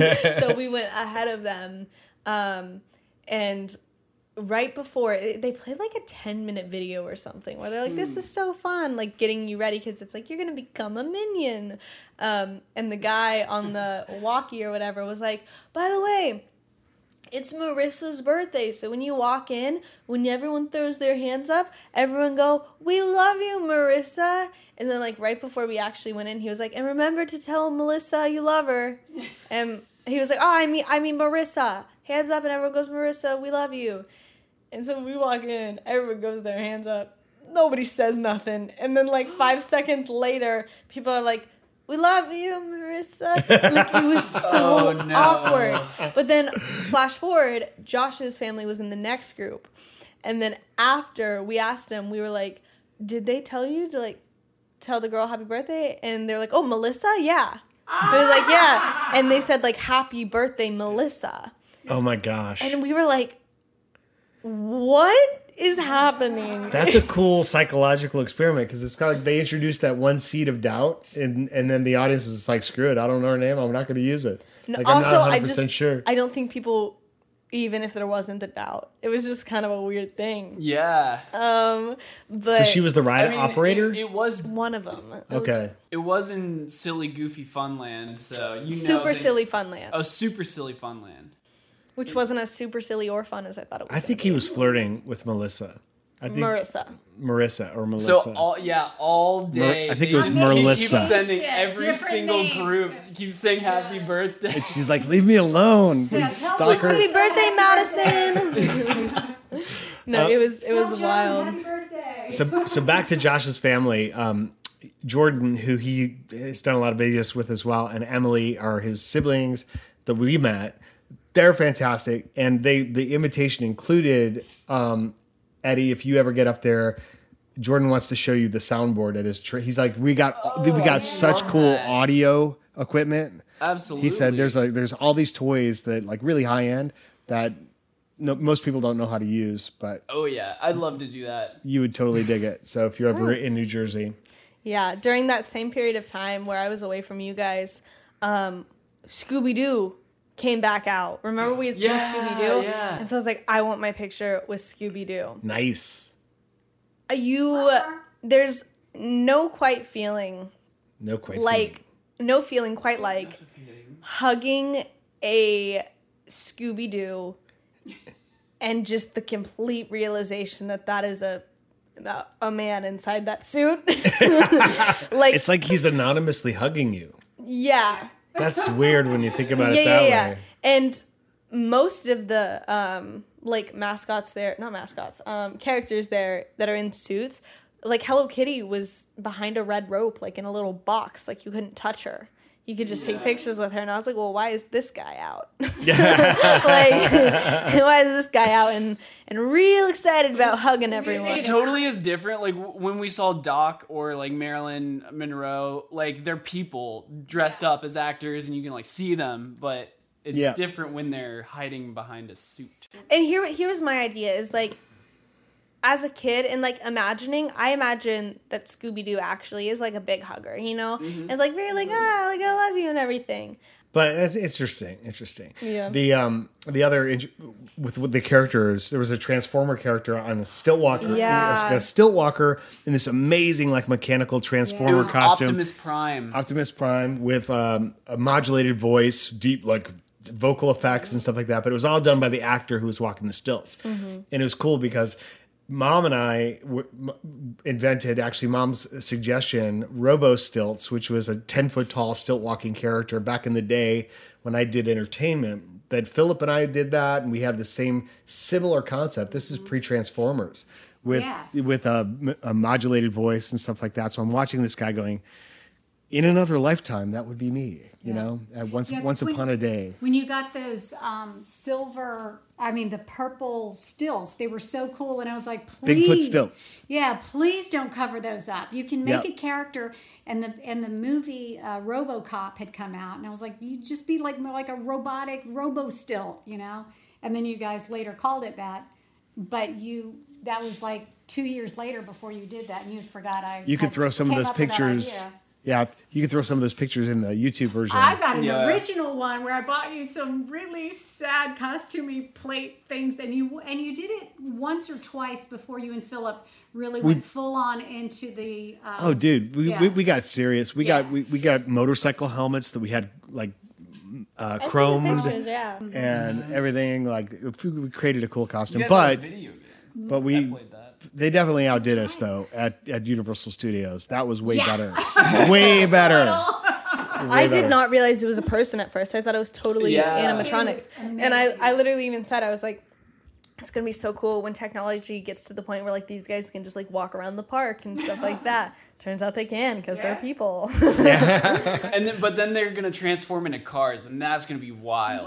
[SPEAKER 1] so we went ahead of them. Um, and right before they played like a ten minute video or something where they're like, "This is so fun!" Like getting you ready because it's like you're gonna become a minion. Um, and the guy on the walkie or whatever was like, "By the way, it's Marissa's birthday, so when you walk in, when everyone throws their hands up, everyone go, 'We love you, Marissa.'" And then, like, right before we actually went in, he was like, "And remember to tell Melissa you love her." And he was like, "Oh, I mean, I mean Marissa." Hands up, and everyone goes, "Marissa, we love you." And so we walk in, everyone goes their hands up. Nobody says nothing. And then, like, five seconds later, people are like, "We love you, Marissa." Like, it was so
[SPEAKER 3] Oh, no.
[SPEAKER 1] awkward. But then, flash forward, Josh's family was in the next group. And then after we asked him, we were like, "Did they tell you to, like, tell the girl happy birthday?" And they're like, "Oh, Melissa? Yeah." But it was like, "Yeah." And they said, like, "Happy birthday, Melissa."
[SPEAKER 2] Oh my gosh,
[SPEAKER 1] And we were like, what is happening?
[SPEAKER 2] that's a cool psychological experiment because it's kind of like they introduced that one seed of doubt, and and then the audience is just like, "Screw it, I don't know her name. I'm not going to use it."
[SPEAKER 1] No,
[SPEAKER 2] Like,
[SPEAKER 1] also,
[SPEAKER 2] I'm not one
[SPEAKER 1] I
[SPEAKER 2] hundred
[SPEAKER 1] just,
[SPEAKER 2] percent sure.
[SPEAKER 1] I don't think people, even if there wasn't the doubt, it was just kind of a weird thing.
[SPEAKER 3] Yeah.
[SPEAKER 1] Um, but
[SPEAKER 2] So she was the ride
[SPEAKER 3] I mean,
[SPEAKER 2] operator.
[SPEAKER 3] It, it was
[SPEAKER 1] one of them. It was
[SPEAKER 2] Okay.
[SPEAKER 3] it was in silly, goofy Funland, so you know
[SPEAKER 1] Super
[SPEAKER 3] that-
[SPEAKER 1] silly Funland,
[SPEAKER 3] Oh, super silly Funland.
[SPEAKER 1] which wasn't as super silly or fun as I thought it was.
[SPEAKER 2] I think
[SPEAKER 1] gonna
[SPEAKER 2] he
[SPEAKER 1] be.
[SPEAKER 2] was flirting with Melissa. I think
[SPEAKER 1] Marissa.
[SPEAKER 2] Marissa or Melissa.
[SPEAKER 3] So all yeah, all day.
[SPEAKER 2] I think
[SPEAKER 3] they
[SPEAKER 2] it was
[SPEAKER 3] just
[SPEAKER 2] Marissa.
[SPEAKER 3] Keep sending
[SPEAKER 5] Yeah,
[SPEAKER 3] every
[SPEAKER 5] different
[SPEAKER 3] single
[SPEAKER 5] names.
[SPEAKER 3] group. Keep saying happy birthday.
[SPEAKER 2] She's like, leave me alone.
[SPEAKER 5] Yeah,
[SPEAKER 2] Please
[SPEAKER 5] tell
[SPEAKER 2] stalk her.
[SPEAKER 1] Happy birthday, Madison. No, it was it was
[SPEAKER 5] Tell John
[SPEAKER 1] wild.
[SPEAKER 5] Happy birthday.
[SPEAKER 2] So, so back to Josh's family. Um, Jordan, who he has done a lot of videos with as well, and Emily are his siblings that we met. They're fantastic, and they the invitation included um, Eddie. If you ever get up there, Jordan wants to show you the soundboard at his. Tra- he's like, we got
[SPEAKER 3] Oh,
[SPEAKER 2] we got
[SPEAKER 3] I
[SPEAKER 2] such
[SPEAKER 3] love
[SPEAKER 2] cool
[SPEAKER 3] that.
[SPEAKER 2] audio equipment.
[SPEAKER 3] Absolutely.
[SPEAKER 2] He said there's like there's all these toys that like really high end that no, most people don't know how to use, but
[SPEAKER 3] Oh yeah, I'd love to do that.
[SPEAKER 2] you would totally dig it. So if you're ever in New Jersey.
[SPEAKER 1] Yeah, during that same period of time where I was away from you guys, um, Scooby Doo came back out. Remember we had seen
[SPEAKER 3] Yeah,
[SPEAKER 1] Scooby Doo,
[SPEAKER 3] yeah.
[SPEAKER 1] and so I was like, I want my picture with Scooby Doo.
[SPEAKER 2] Nice.
[SPEAKER 1] You, there's no quite feeling
[SPEAKER 2] No quite.
[SPEAKER 1] like no feeling quite like hugging a Scooby Doo, and just the complete realization that that is a a man inside that suit. Like,
[SPEAKER 2] It's like he's anonymously hugging you.
[SPEAKER 1] yeah.
[SPEAKER 2] That's weird when you think about
[SPEAKER 1] yeah,
[SPEAKER 2] it that
[SPEAKER 1] yeah, yeah.
[SPEAKER 2] way.
[SPEAKER 1] And most of the um like mascots there, not mascots, um characters there that are in suits, like Hello Kitty was behind a red rope, like in a little box, like you couldn't touch her. You could just take pictures with her, and I was like, well, why is this guy out? Like, why is this guy out and and real excited about hugging everyone?
[SPEAKER 3] It totally is different. Like w- when we saw Doc or like Marilyn Monroe, like they're people dressed up as actors, and you can like see them, but it's
[SPEAKER 2] Yeah.
[SPEAKER 3] different when they're hiding behind a suit.
[SPEAKER 1] And here, here's my idea: is like, as a kid, and like imagining, I imagine that Scooby Doo actually is like a big hugger, you know,
[SPEAKER 3] Mm-hmm.
[SPEAKER 1] and it's like very like ah, like I love you and everything.
[SPEAKER 2] But it's interesting, interesting.
[SPEAKER 1] Yeah.
[SPEAKER 2] The um the other in- with with the characters, there was a Transformer character on a stilt walker,
[SPEAKER 1] Yeah.
[SPEAKER 2] a, a stilt walker in this amazing like mechanical Transformer
[SPEAKER 3] It was
[SPEAKER 2] costume.
[SPEAKER 3] Optimus Prime.
[SPEAKER 2] Optimus Prime with um, a modulated voice, deep like vocal effects and stuff like that. But it was all done by the actor who was walking the stilts, and it was cool because Mom and I w- m- invented, actually, Mom's suggestion, Robo Stilts, which was a ten foot tall stilt walking character back in the day when I did entertainment. That Philip and I did that, and we had the same similar concept. This is pre Transformers with
[SPEAKER 5] Yeah.
[SPEAKER 2] with a, a modulated voice and stuff like that. So I'm watching this guy going, in another lifetime, that would be me. You know, at once
[SPEAKER 5] Yeah, 'cause
[SPEAKER 2] once
[SPEAKER 5] when-
[SPEAKER 2] upon a day.
[SPEAKER 5] When you got those um, silver, I mean the purple stilts, they were so cool, and I was like, please,
[SPEAKER 2] Bigfoot stilts.
[SPEAKER 5] yeah, please don't cover those up. You can make
[SPEAKER 2] Yep.
[SPEAKER 5] a character, and the and the movie uh, RoboCop had come out, and I was like, you just be like like a robotic robo stilt, you know. And then you guys later called it that, but you that was like two years later before you did that, and you forgot I.
[SPEAKER 2] You could
[SPEAKER 5] had-
[SPEAKER 2] throw some of
[SPEAKER 5] came
[SPEAKER 2] those
[SPEAKER 5] up with that
[SPEAKER 2] pictures.
[SPEAKER 5] idea.
[SPEAKER 2] Yeah, you could throw some of those pictures in the YouTube version.
[SPEAKER 5] I got an
[SPEAKER 3] Yeah.
[SPEAKER 5] original one where I bought you some really sad costumey plate things, and you and you did it once or twice before you and Philip really went full on into the. Um,
[SPEAKER 2] Oh, dude, we,
[SPEAKER 5] Yeah.
[SPEAKER 2] we, we got serious. We
[SPEAKER 5] Yeah.
[SPEAKER 2] got we, we got motorcycle helmets that we had like uh,
[SPEAKER 1] I've seen the
[SPEAKER 2] chromed
[SPEAKER 1] pictures, yeah.
[SPEAKER 2] and everything. Like we created a cool
[SPEAKER 3] You
[SPEAKER 2] costume,
[SPEAKER 3] guys have a
[SPEAKER 2] but
[SPEAKER 3] video game.
[SPEAKER 2] but
[SPEAKER 3] I
[SPEAKER 2] we
[SPEAKER 3] played that.
[SPEAKER 2] they definitely outdid us though at, at Universal Studios. That was way
[SPEAKER 5] Yeah.
[SPEAKER 2] better, way better.
[SPEAKER 1] I
[SPEAKER 2] better.
[SPEAKER 1] did not realize it was a person at first. I thought it was totally
[SPEAKER 3] Yeah.
[SPEAKER 1] animatronic.
[SPEAKER 5] It was
[SPEAKER 1] And I,
[SPEAKER 5] amazing.
[SPEAKER 1] I literally even said, I was like, it's going to be so cool when technology gets to the point where like these guys can just like walk around the park and stuff like that. Turns out they can because they're people.
[SPEAKER 3] And then, but then they're gonna transform into cars, and that's gonna be wild.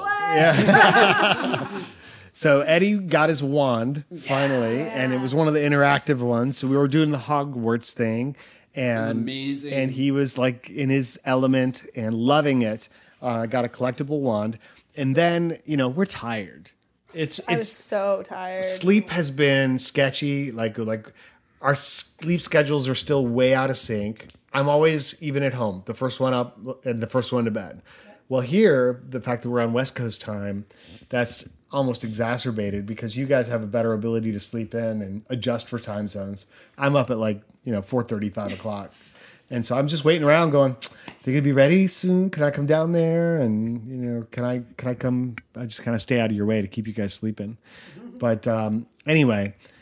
[SPEAKER 2] So Eddie got his wand finally, and it was one of the interactive ones. So we were doing the Hogwarts thing, and
[SPEAKER 3] was amazing.
[SPEAKER 2] And he was like in his element and loving it. Uh, got a collectible wand, and then you know we're tired. It's
[SPEAKER 1] I was
[SPEAKER 2] it's
[SPEAKER 1] so tired.
[SPEAKER 2] sleep has been sketchy. Like like our sleep schedules are still way out of sync. I'm always even at home, the first one up and the first one to bed. Well, here the fact that we're on West Coast time, that's almost exacerbated because you guys have a better ability to sleep in and adjust for time zones. I'm up at like you know four thirty, five o'clock. And so I'm just waiting around going, they're gonna be ready soon. Can I come down there? And you know, can I can I come I just kind of stay out of your way to keep you guys sleeping. But um, anyway,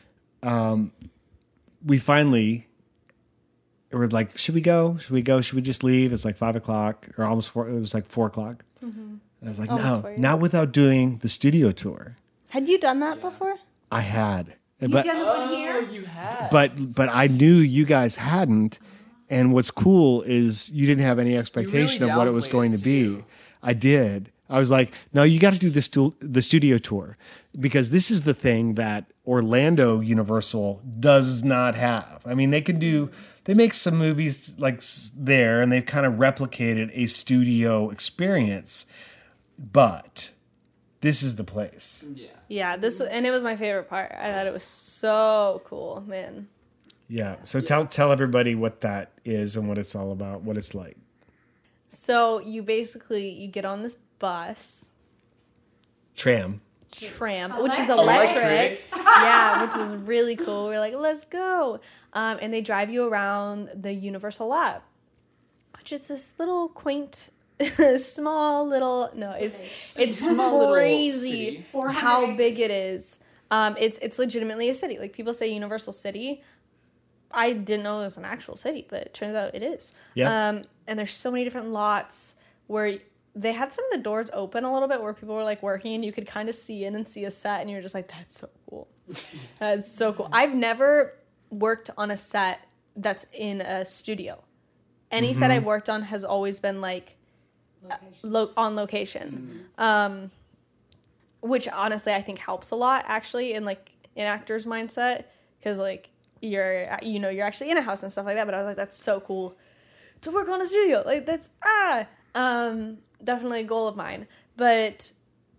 [SPEAKER 2] um, we finally were like, should we go? Should we go? Should we just leave? It's like five o'clock or almost four. It was like four o'clock. Mm-hmm. I was like,
[SPEAKER 1] Almost
[SPEAKER 2] no,
[SPEAKER 1] four, yeah.
[SPEAKER 2] not without doing the studio tour.
[SPEAKER 1] Had you done that before?
[SPEAKER 2] I had,
[SPEAKER 5] You
[SPEAKER 2] but
[SPEAKER 5] done the one here?
[SPEAKER 3] you had.
[SPEAKER 2] but but I knew you guys hadn't. And what's cool is you didn't have any expectation of what it was
[SPEAKER 3] downplayed
[SPEAKER 2] going
[SPEAKER 3] it,
[SPEAKER 2] to be.
[SPEAKER 3] too.
[SPEAKER 2] I did. I was like, no, you got to do the stu- the studio tour because this is the thing that Orlando Universal does not have. I mean, they can do, they make some movies like s- there and they've kind of replicated a studio experience, but this is the place.
[SPEAKER 3] Yeah.
[SPEAKER 1] Yeah, this and it was my favorite part. I thought it was so cool, man.
[SPEAKER 2] Yeah. So tell tell everybody what that is and what it's all about, what it's like.
[SPEAKER 1] So you basically you get on this bus,
[SPEAKER 2] Tram.
[SPEAKER 1] tram, which is
[SPEAKER 5] Electric.
[SPEAKER 1] electric. Yeah, which is really cool. We're like, let's go. Um, and they drive you around the Universal lot, which is this little quaint, small little. No, it's it's
[SPEAKER 3] Small little
[SPEAKER 1] crazy
[SPEAKER 3] city.
[SPEAKER 1] how
[SPEAKER 5] 400
[SPEAKER 1] big
[SPEAKER 5] acres.
[SPEAKER 1] it is. Um, it's it's legitimately a city. Like people say Universal City. I didn't know it was an actual city, but it turns out it is.
[SPEAKER 2] Yeah.
[SPEAKER 1] Um, and there's so many different lots where they had some of the doors open a little bit where people were like working and you could kind of see in and see a set and you're just like, that's so cool. That's so cool. I've never worked on a set that's in a studio. Any set I've worked on has always been like lo- on location. Um, which honestly I think helps a lot actually in like an actor's mindset because like you're you know you're actually in a house and stuff like that. But I was like, that's so cool to work on a studio. Like that's ah um, definitely a goal of mine. But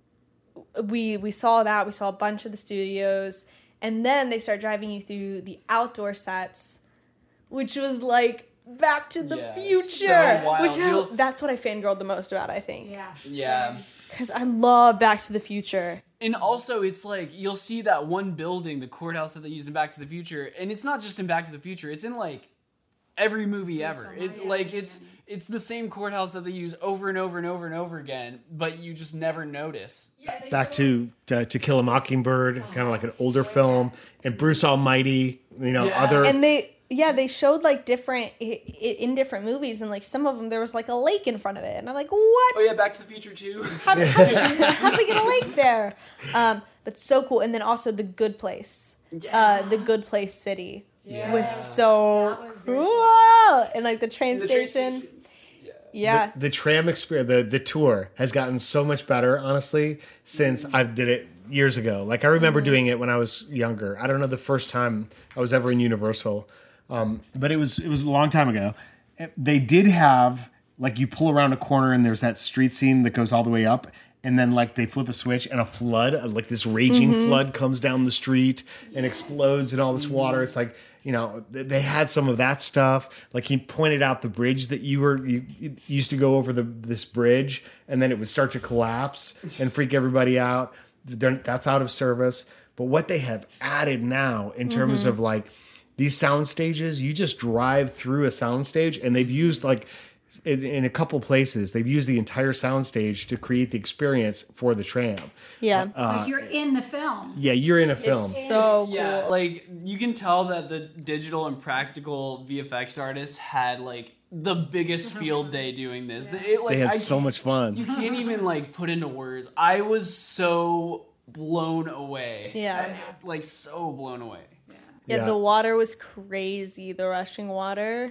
[SPEAKER 1] we we saw that we saw a bunch of the studios, and then they start driving you through the outdoor sets, which was like Back to the
[SPEAKER 3] Yeah,
[SPEAKER 1] Future.
[SPEAKER 3] so wild.
[SPEAKER 1] Which I,
[SPEAKER 3] You'll-
[SPEAKER 1] that's what I fangirled the most about. I think
[SPEAKER 5] Yeah.
[SPEAKER 3] Yeah.
[SPEAKER 1] because I love Back to the Future.
[SPEAKER 3] And also, it's like you'll see that one building, the courthouse that they use in Back to the Future, and it's not just in Back to the Future; it's in like every movie ever.
[SPEAKER 5] somewhere,
[SPEAKER 3] It
[SPEAKER 5] yeah,
[SPEAKER 3] like it's it's the same courthouse that they use over and over and over and over again, but you just never notice.
[SPEAKER 2] Back to to, to Kill a Mockingbird, kind of like an older film, and Bruce Almighty, you know,
[SPEAKER 3] Yeah.
[SPEAKER 2] other.
[SPEAKER 1] And they yeah they showed like different i- i- in different movies, and like some of them there was like a lake in front of it, and I'm like, what?
[SPEAKER 3] Oh yeah, Back to the Future too.
[SPEAKER 1] How did how did we get a lake there? Um, but so cool. And then also the Good Place, uh, the Good Place City was so
[SPEAKER 5] That was very
[SPEAKER 1] cool, and like the train
[SPEAKER 3] The train
[SPEAKER 1] station.
[SPEAKER 3] station.
[SPEAKER 1] Yeah,
[SPEAKER 2] the tram experience, the the tour has gotten so much better, honestly, since I did it years ago. Like I remember doing it when I was younger. I don't know the first time I was ever in Universal, um, but it was it was a long time ago. They did have like you pull around a corner and there's that street scene that goes all the way up. And then, like, they flip a switch and a flood, like this raging flood comes down the street and explodes in all this water. It's like, you know, th- they had some of that stuff. Like, he pointed out the bridge that you were, you, you used to go over the this bridge and then it would start to collapse and freak everybody out. They're, that's out of service. But what they have added now in terms of, like, these sound stages, you just drive through a sound stage and they've used, like, in, in a couple places, they've used the entire soundstage to create the experience for the tram.
[SPEAKER 1] yeah.
[SPEAKER 5] Like you're in the film.
[SPEAKER 2] Yeah, you're in a film.
[SPEAKER 1] It's so cool.
[SPEAKER 3] Yeah, like you can tell that the digital and practical V F X artists had like the biggest field day doing this. It, like,
[SPEAKER 2] They had
[SPEAKER 3] I-
[SPEAKER 2] so much fun.
[SPEAKER 3] You can't even like put into words. I was so blown away.
[SPEAKER 1] Yeah.
[SPEAKER 3] I- like so blown away.
[SPEAKER 1] Yeah,
[SPEAKER 2] Yeah.
[SPEAKER 1] the water was crazy. The rushing water,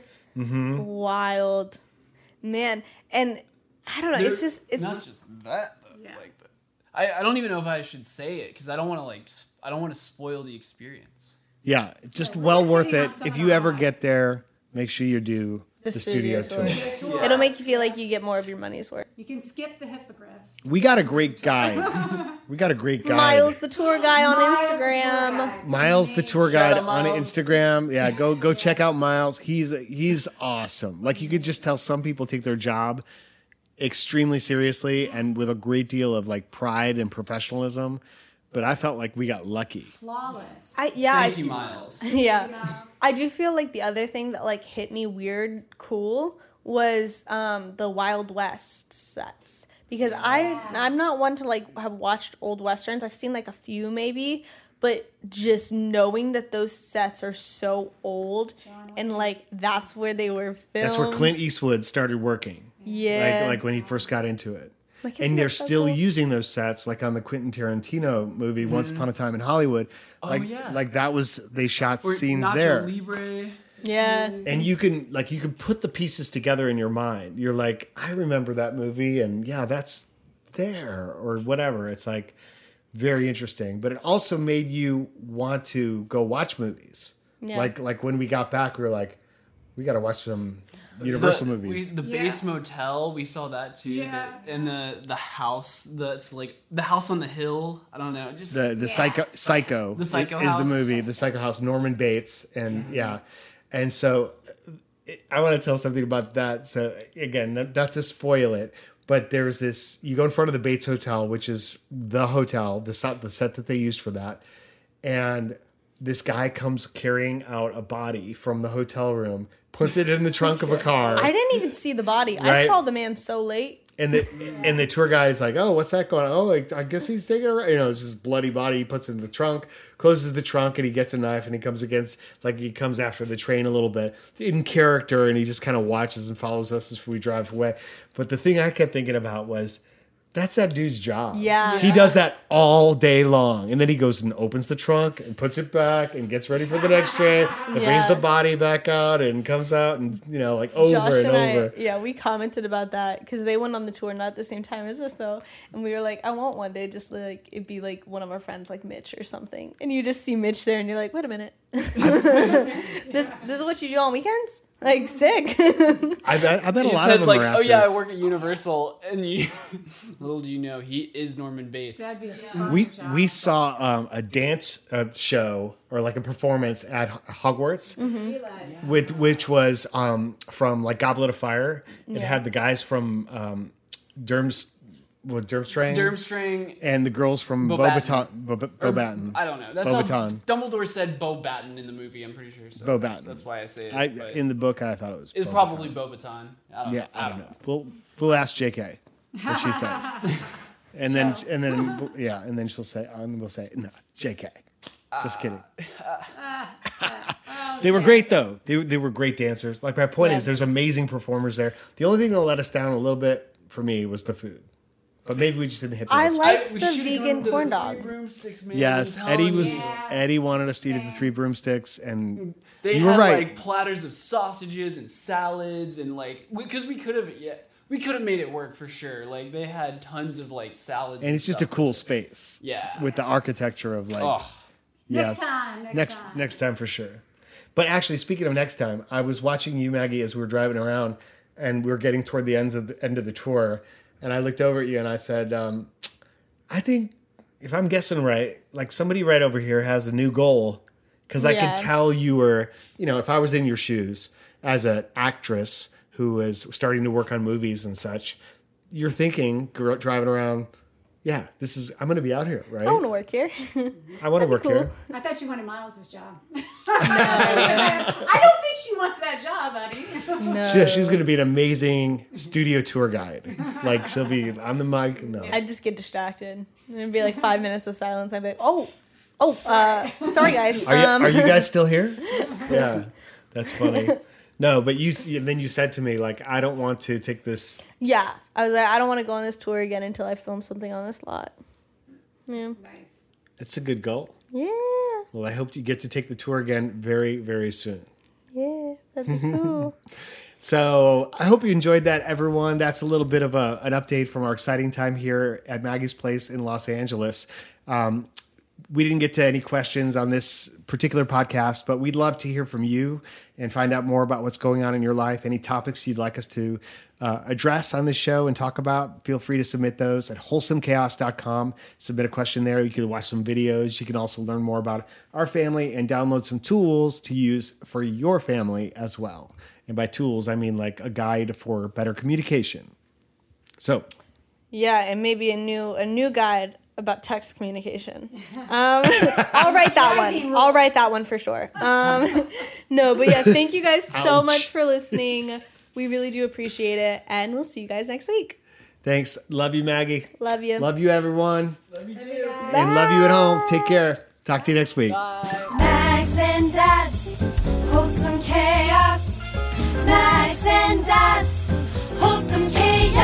[SPEAKER 1] wild, man. And I don't know. It's
[SPEAKER 3] There-
[SPEAKER 1] just it's
[SPEAKER 3] not just that. Though,
[SPEAKER 5] Yeah.
[SPEAKER 3] Like the, I I don't even know if I should say it because I don't want to like s- I don't want to spoil the experience.
[SPEAKER 2] Yeah, it's just
[SPEAKER 5] we're
[SPEAKER 2] well
[SPEAKER 5] just
[SPEAKER 2] worth
[SPEAKER 5] hitting
[SPEAKER 2] it.
[SPEAKER 5] on some
[SPEAKER 2] If
[SPEAKER 5] of
[SPEAKER 2] you
[SPEAKER 5] our
[SPEAKER 2] ever
[SPEAKER 5] highs.
[SPEAKER 2] get there, make sure you do the,
[SPEAKER 1] the
[SPEAKER 2] studio,
[SPEAKER 1] studio
[SPEAKER 2] tour.
[SPEAKER 1] tour. It'll make you feel like you get more of your money's worth.
[SPEAKER 5] You can skip the hippogriff.
[SPEAKER 2] We got a great guide. We got a great guide.
[SPEAKER 1] Miles, the tour guy on
[SPEAKER 5] Miles,
[SPEAKER 1] Instagram.
[SPEAKER 5] tour guide.
[SPEAKER 2] Miles, the tour
[SPEAKER 3] Shout
[SPEAKER 2] guide
[SPEAKER 3] out
[SPEAKER 2] on
[SPEAKER 3] Miles.
[SPEAKER 2] Instagram. Yeah, go go check out Miles. He's he's awesome. Like you could just tell some people take their job extremely seriously and with a great deal of like pride and professionalism. But I felt like we got lucky.
[SPEAKER 5] Flawless.
[SPEAKER 1] I yeah,
[SPEAKER 3] Thank
[SPEAKER 1] I,
[SPEAKER 3] you, Miles.
[SPEAKER 1] yeah. I do feel like the other thing that like hit me weird cool was um the Wild West sets. Because I I'm not one to like have watched old westerns. I've seen like a few maybe, but just knowing that those sets are so old and like that's where they were filmed.
[SPEAKER 2] That's where Clint Eastwood started working.
[SPEAKER 1] Yeah.
[SPEAKER 2] Like like when he first got into it.
[SPEAKER 1] Like, isn't
[SPEAKER 2] and they're
[SPEAKER 1] that so
[SPEAKER 2] still
[SPEAKER 1] cool?
[SPEAKER 2] using those sets, like on the Quentin Tarantino movie, Once Upon a Time in Hollywood. Like,
[SPEAKER 3] yeah.
[SPEAKER 2] like that was, they shot
[SPEAKER 3] Or
[SPEAKER 2] scenes
[SPEAKER 3] Nacho
[SPEAKER 2] there.
[SPEAKER 3] Libre.
[SPEAKER 1] Yeah.
[SPEAKER 2] And you can, like, you can put the pieces together in your mind. You're like, I remember that movie, and yeah, that's there, or whatever. It's like very interesting. But it also made you want to go watch movies.
[SPEAKER 1] Yeah.
[SPEAKER 2] Like, like when we got back, we were like, we got to watch some Universal
[SPEAKER 3] the,
[SPEAKER 2] movies.
[SPEAKER 3] We, the
[SPEAKER 5] Yeah.
[SPEAKER 3] Bates Motel, we saw that too.
[SPEAKER 5] Yeah.
[SPEAKER 3] The, and the the house that's like the house on the hill. I don't know. Just
[SPEAKER 2] the the
[SPEAKER 5] Yeah.
[SPEAKER 2] psycho psycho
[SPEAKER 3] The Psycho
[SPEAKER 2] is the
[SPEAKER 3] House.
[SPEAKER 2] movie, the Psycho House, Norman Bates, and yeah, and so it, I want to tell something about that. So again, not, not to spoil it, but there's this: you go in front of the Bates Hotel, which is the hotel, the set, the set that they used for that, and this guy comes carrying out a body from the hotel room, puts it in the trunk of a car.
[SPEAKER 1] I didn't even see the body. I
[SPEAKER 2] Right.
[SPEAKER 1] saw the man so late.
[SPEAKER 2] And the and the tour guide is like, oh, what's that going on? Oh, I, I guess he's taking it. You know, it's this bloody body. He puts it in the trunk, closes the trunk, and he gets a knife and he comes against, like he comes after the train a little bit in character, and he just kind of watches and follows us as we drive away. But the thing I kept thinking about was, that's that dude's job.
[SPEAKER 1] Yeah.
[SPEAKER 2] He does that all day long. And then he goes and opens the trunk and puts it back and gets ready for the next train and
[SPEAKER 1] Yeah.
[SPEAKER 2] brings the body back out and comes out and, you know, like over
[SPEAKER 1] Josh
[SPEAKER 2] and
[SPEAKER 1] and
[SPEAKER 2] over.
[SPEAKER 1] I, yeah, we commented about that because they went on the tour not at the same time as us though, and we were like, I want one day just like it'd be like one of our friends like Mitch or something, and you just see Mitch there, and you're like, wait a minute, this this is what you do on weekends? Like sick.
[SPEAKER 2] I bet, I bet a
[SPEAKER 3] he
[SPEAKER 2] lot of
[SPEAKER 3] says
[SPEAKER 2] them
[SPEAKER 3] like,
[SPEAKER 2] are
[SPEAKER 3] oh yeah, I
[SPEAKER 2] actors.
[SPEAKER 3] work at Universal, and you little do you know he is Norman Bates.
[SPEAKER 5] That'd be a fun
[SPEAKER 2] We
[SPEAKER 5] job.
[SPEAKER 2] we saw um, a dance uh, show or like a performance at H- Hogwarts,
[SPEAKER 5] Realize.
[SPEAKER 2] with which was um, from like Goblet of Fire. It
[SPEAKER 1] Yeah.
[SPEAKER 2] had the guys from um, Durms, with Durmstrang,
[SPEAKER 3] Durmstrang.
[SPEAKER 2] and the girls from
[SPEAKER 3] Beauxbaton.
[SPEAKER 2] Beauxbaton. Bo-
[SPEAKER 3] or-
[SPEAKER 2] Beauxbaton.
[SPEAKER 3] I don't know. That's how
[SPEAKER 2] Beauxbaton.
[SPEAKER 3] Dumbledore said Beauxbaton in the movie. I'm pretty sure. So
[SPEAKER 2] Beauxbaton.
[SPEAKER 3] That's, that's why I say it.
[SPEAKER 2] I,
[SPEAKER 3] but
[SPEAKER 2] in the book, I thought it was.
[SPEAKER 3] it's
[SPEAKER 2] Beauxbaton.
[SPEAKER 3] probably Beauxbaton. I don't
[SPEAKER 2] Yeah,
[SPEAKER 3] know.
[SPEAKER 2] I don't know. We'll we'll ask J K what she says, and then
[SPEAKER 5] Joe.
[SPEAKER 2] and then yeah, and then she'll say, and we'll say no, J K. Just kidding. They were great though. They they were great dancers. Like my point
[SPEAKER 1] Yeah.
[SPEAKER 2] is, there's amazing performers there. The only thing that let us down a little bit for me was the food, but maybe we just didn't hit the.
[SPEAKER 1] I
[SPEAKER 2] right spot.
[SPEAKER 1] like-
[SPEAKER 3] I-
[SPEAKER 1] Liked
[SPEAKER 3] we
[SPEAKER 1] the
[SPEAKER 3] should've
[SPEAKER 1] vegan
[SPEAKER 3] gone to
[SPEAKER 1] corn
[SPEAKER 3] the
[SPEAKER 1] dog.
[SPEAKER 3] Three Broomsticks, man.
[SPEAKER 2] Yes,
[SPEAKER 3] I'm
[SPEAKER 2] Eddie
[SPEAKER 3] telling
[SPEAKER 2] was
[SPEAKER 3] you.
[SPEAKER 5] Yeah.
[SPEAKER 2] Eddie wanted us to eat at the
[SPEAKER 5] Same.
[SPEAKER 2] Three Broomsticks, and
[SPEAKER 3] They
[SPEAKER 2] you were
[SPEAKER 3] had
[SPEAKER 2] right.
[SPEAKER 3] like platters of sausages and salads and like because we could have yeah we could have made it work for sure. Like they had tons of like salads.
[SPEAKER 2] and it's just a
[SPEAKER 3] stuff.
[SPEAKER 2] cool space.
[SPEAKER 3] Yeah.
[SPEAKER 2] with the architecture of like.
[SPEAKER 3] Oh,
[SPEAKER 2] Yes.
[SPEAKER 5] Next time, next
[SPEAKER 2] next
[SPEAKER 5] time.
[SPEAKER 2] next time for sure. But actually, speaking of next time, I was watching you, Maggie, as we were driving around, and we were getting toward the ends of the end of the tour, and I looked over at you and I said, um, "I think if I'm guessing right, like somebody right over here has a new goal, because I
[SPEAKER 1] Yeah.
[SPEAKER 2] could tell you were, you know, if I was in your shoes as an actress who is starting to work on movies and such, you're thinking gr- driving around." Yeah, this is. I'm going to be out here, right?
[SPEAKER 1] I want to work here.
[SPEAKER 2] I want to work
[SPEAKER 1] cool.
[SPEAKER 2] here.
[SPEAKER 5] I thought you wanted Miles's job. I don't think she wants that job, buddy.
[SPEAKER 1] No.
[SPEAKER 2] She, she's going to be an amazing studio tour guide. Like she'll be on the mic. No,
[SPEAKER 1] I'd just get distracted. And it'd be like five minutes of silence. I'd be like, oh, oh, uh, sorry guys.
[SPEAKER 2] are you
[SPEAKER 1] Um,
[SPEAKER 2] are you guys still here? Yeah, that's funny. No, but you you- then you said to me like, I don't want to take this.
[SPEAKER 1] yeah, I was like, I don't want to go on this tour again until I film something on this lot. Yeah.
[SPEAKER 5] Nice.
[SPEAKER 2] It's a good goal.
[SPEAKER 1] Yeah.
[SPEAKER 2] Well, I hope you get to take the tour again very very soon.
[SPEAKER 1] Yeah. That'd be cool.
[SPEAKER 2] So I hope you enjoyed that, everyone. That's a little bit of a, an update from our exciting time here at Maggie's Place in Los Angeles. Um, we didn't get to any questions on this particular podcast, but we'd love to hear from you and find out more about what's going on in your life. Any topics you'd like us to uh, address on this show and talk about, feel free to submit those at wholesome chaos dot com. Submit a question there. You can watch some videos. You can also learn more about our family and download some tools to use for your family as well. And by tools, I mean like a guide for better communication. So
[SPEAKER 1] Yeah, and maybe a new a new guide about text communication. Um, I'll write that one. I'll write that one for sure. Um, no, but yeah, thank you guys so
[SPEAKER 2] Ouch.
[SPEAKER 1] much for listening. We really do appreciate it, and we'll see you guys next week.
[SPEAKER 2] thanks. Love you, Maggie.
[SPEAKER 1] Love you.
[SPEAKER 2] Love you, everyone.
[SPEAKER 3] love you too.
[SPEAKER 2] And love you at home. Take care. Talk to you next week.
[SPEAKER 4] Max and Dad's wholesome chaos. Max and Dad's wholesome chaos.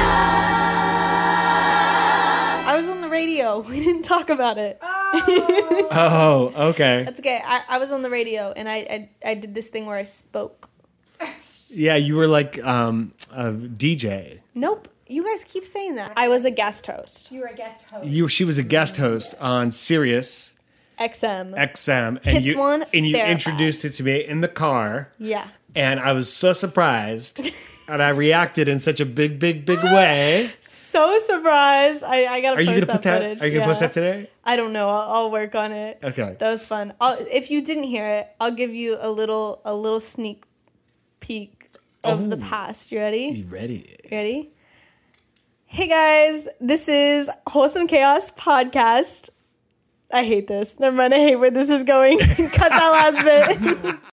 [SPEAKER 1] I was on the radio. We didn't talk about it.
[SPEAKER 2] Oh, okay.
[SPEAKER 1] That's okay. I, I was on the radio and I, I I did this thing where I spoke.
[SPEAKER 2] Yeah, you were like um, a D J.
[SPEAKER 1] Nope. You guys keep saying that. I was a guest host.
[SPEAKER 5] You were a guest host.
[SPEAKER 2] You, she was a guest host on Sirius
[SPEAKER 1] X M.
[SPEAKER 2] X M, and
[SPEAKER 1] Hits
[SPEAKER 2] you
[SPEAKER 1] one,
[SPEAKER 2] and you
[SPEAKER 1] Therabat.
[SPEAKER 2] introduced it to me in the car,
[SPEAKER 1] Yeah.
[SPEAKER 2] and I was so surprised, and I reacted in such a big, big, big way.
[SPEAKER 1] So surprised. I, I gotta
[SPEAKER 2] Are you
[SPEAKER 1] post
[SPEAKER 2] gonna put
[SPEAKER 1] that
[SPEAKER 2] that?
[SPEAKER 1] footage.
[SPEAKER 2] Are you gonna
[SPEAKER 1] Yeah.
[SPEAKER 2] post that today?
[SPEAKER 1] I don't know. I'll, I'll work on it.
[SPEAKER 2] Okay.
[SPEAKER 1] That was fun. I'll, if you didn't hear it, I'll give you a little a little sneak peek of the
[SPEAKER 2] Oh.
[SPEAKER 1] past. You ready?
[SPEAKER 2] You ready?
[SPEAKER 1] You ready? Hey guys, this is Wholesome Chaos Podcast. I hate this. Never mind. I hate where this is going. Cut that last bit.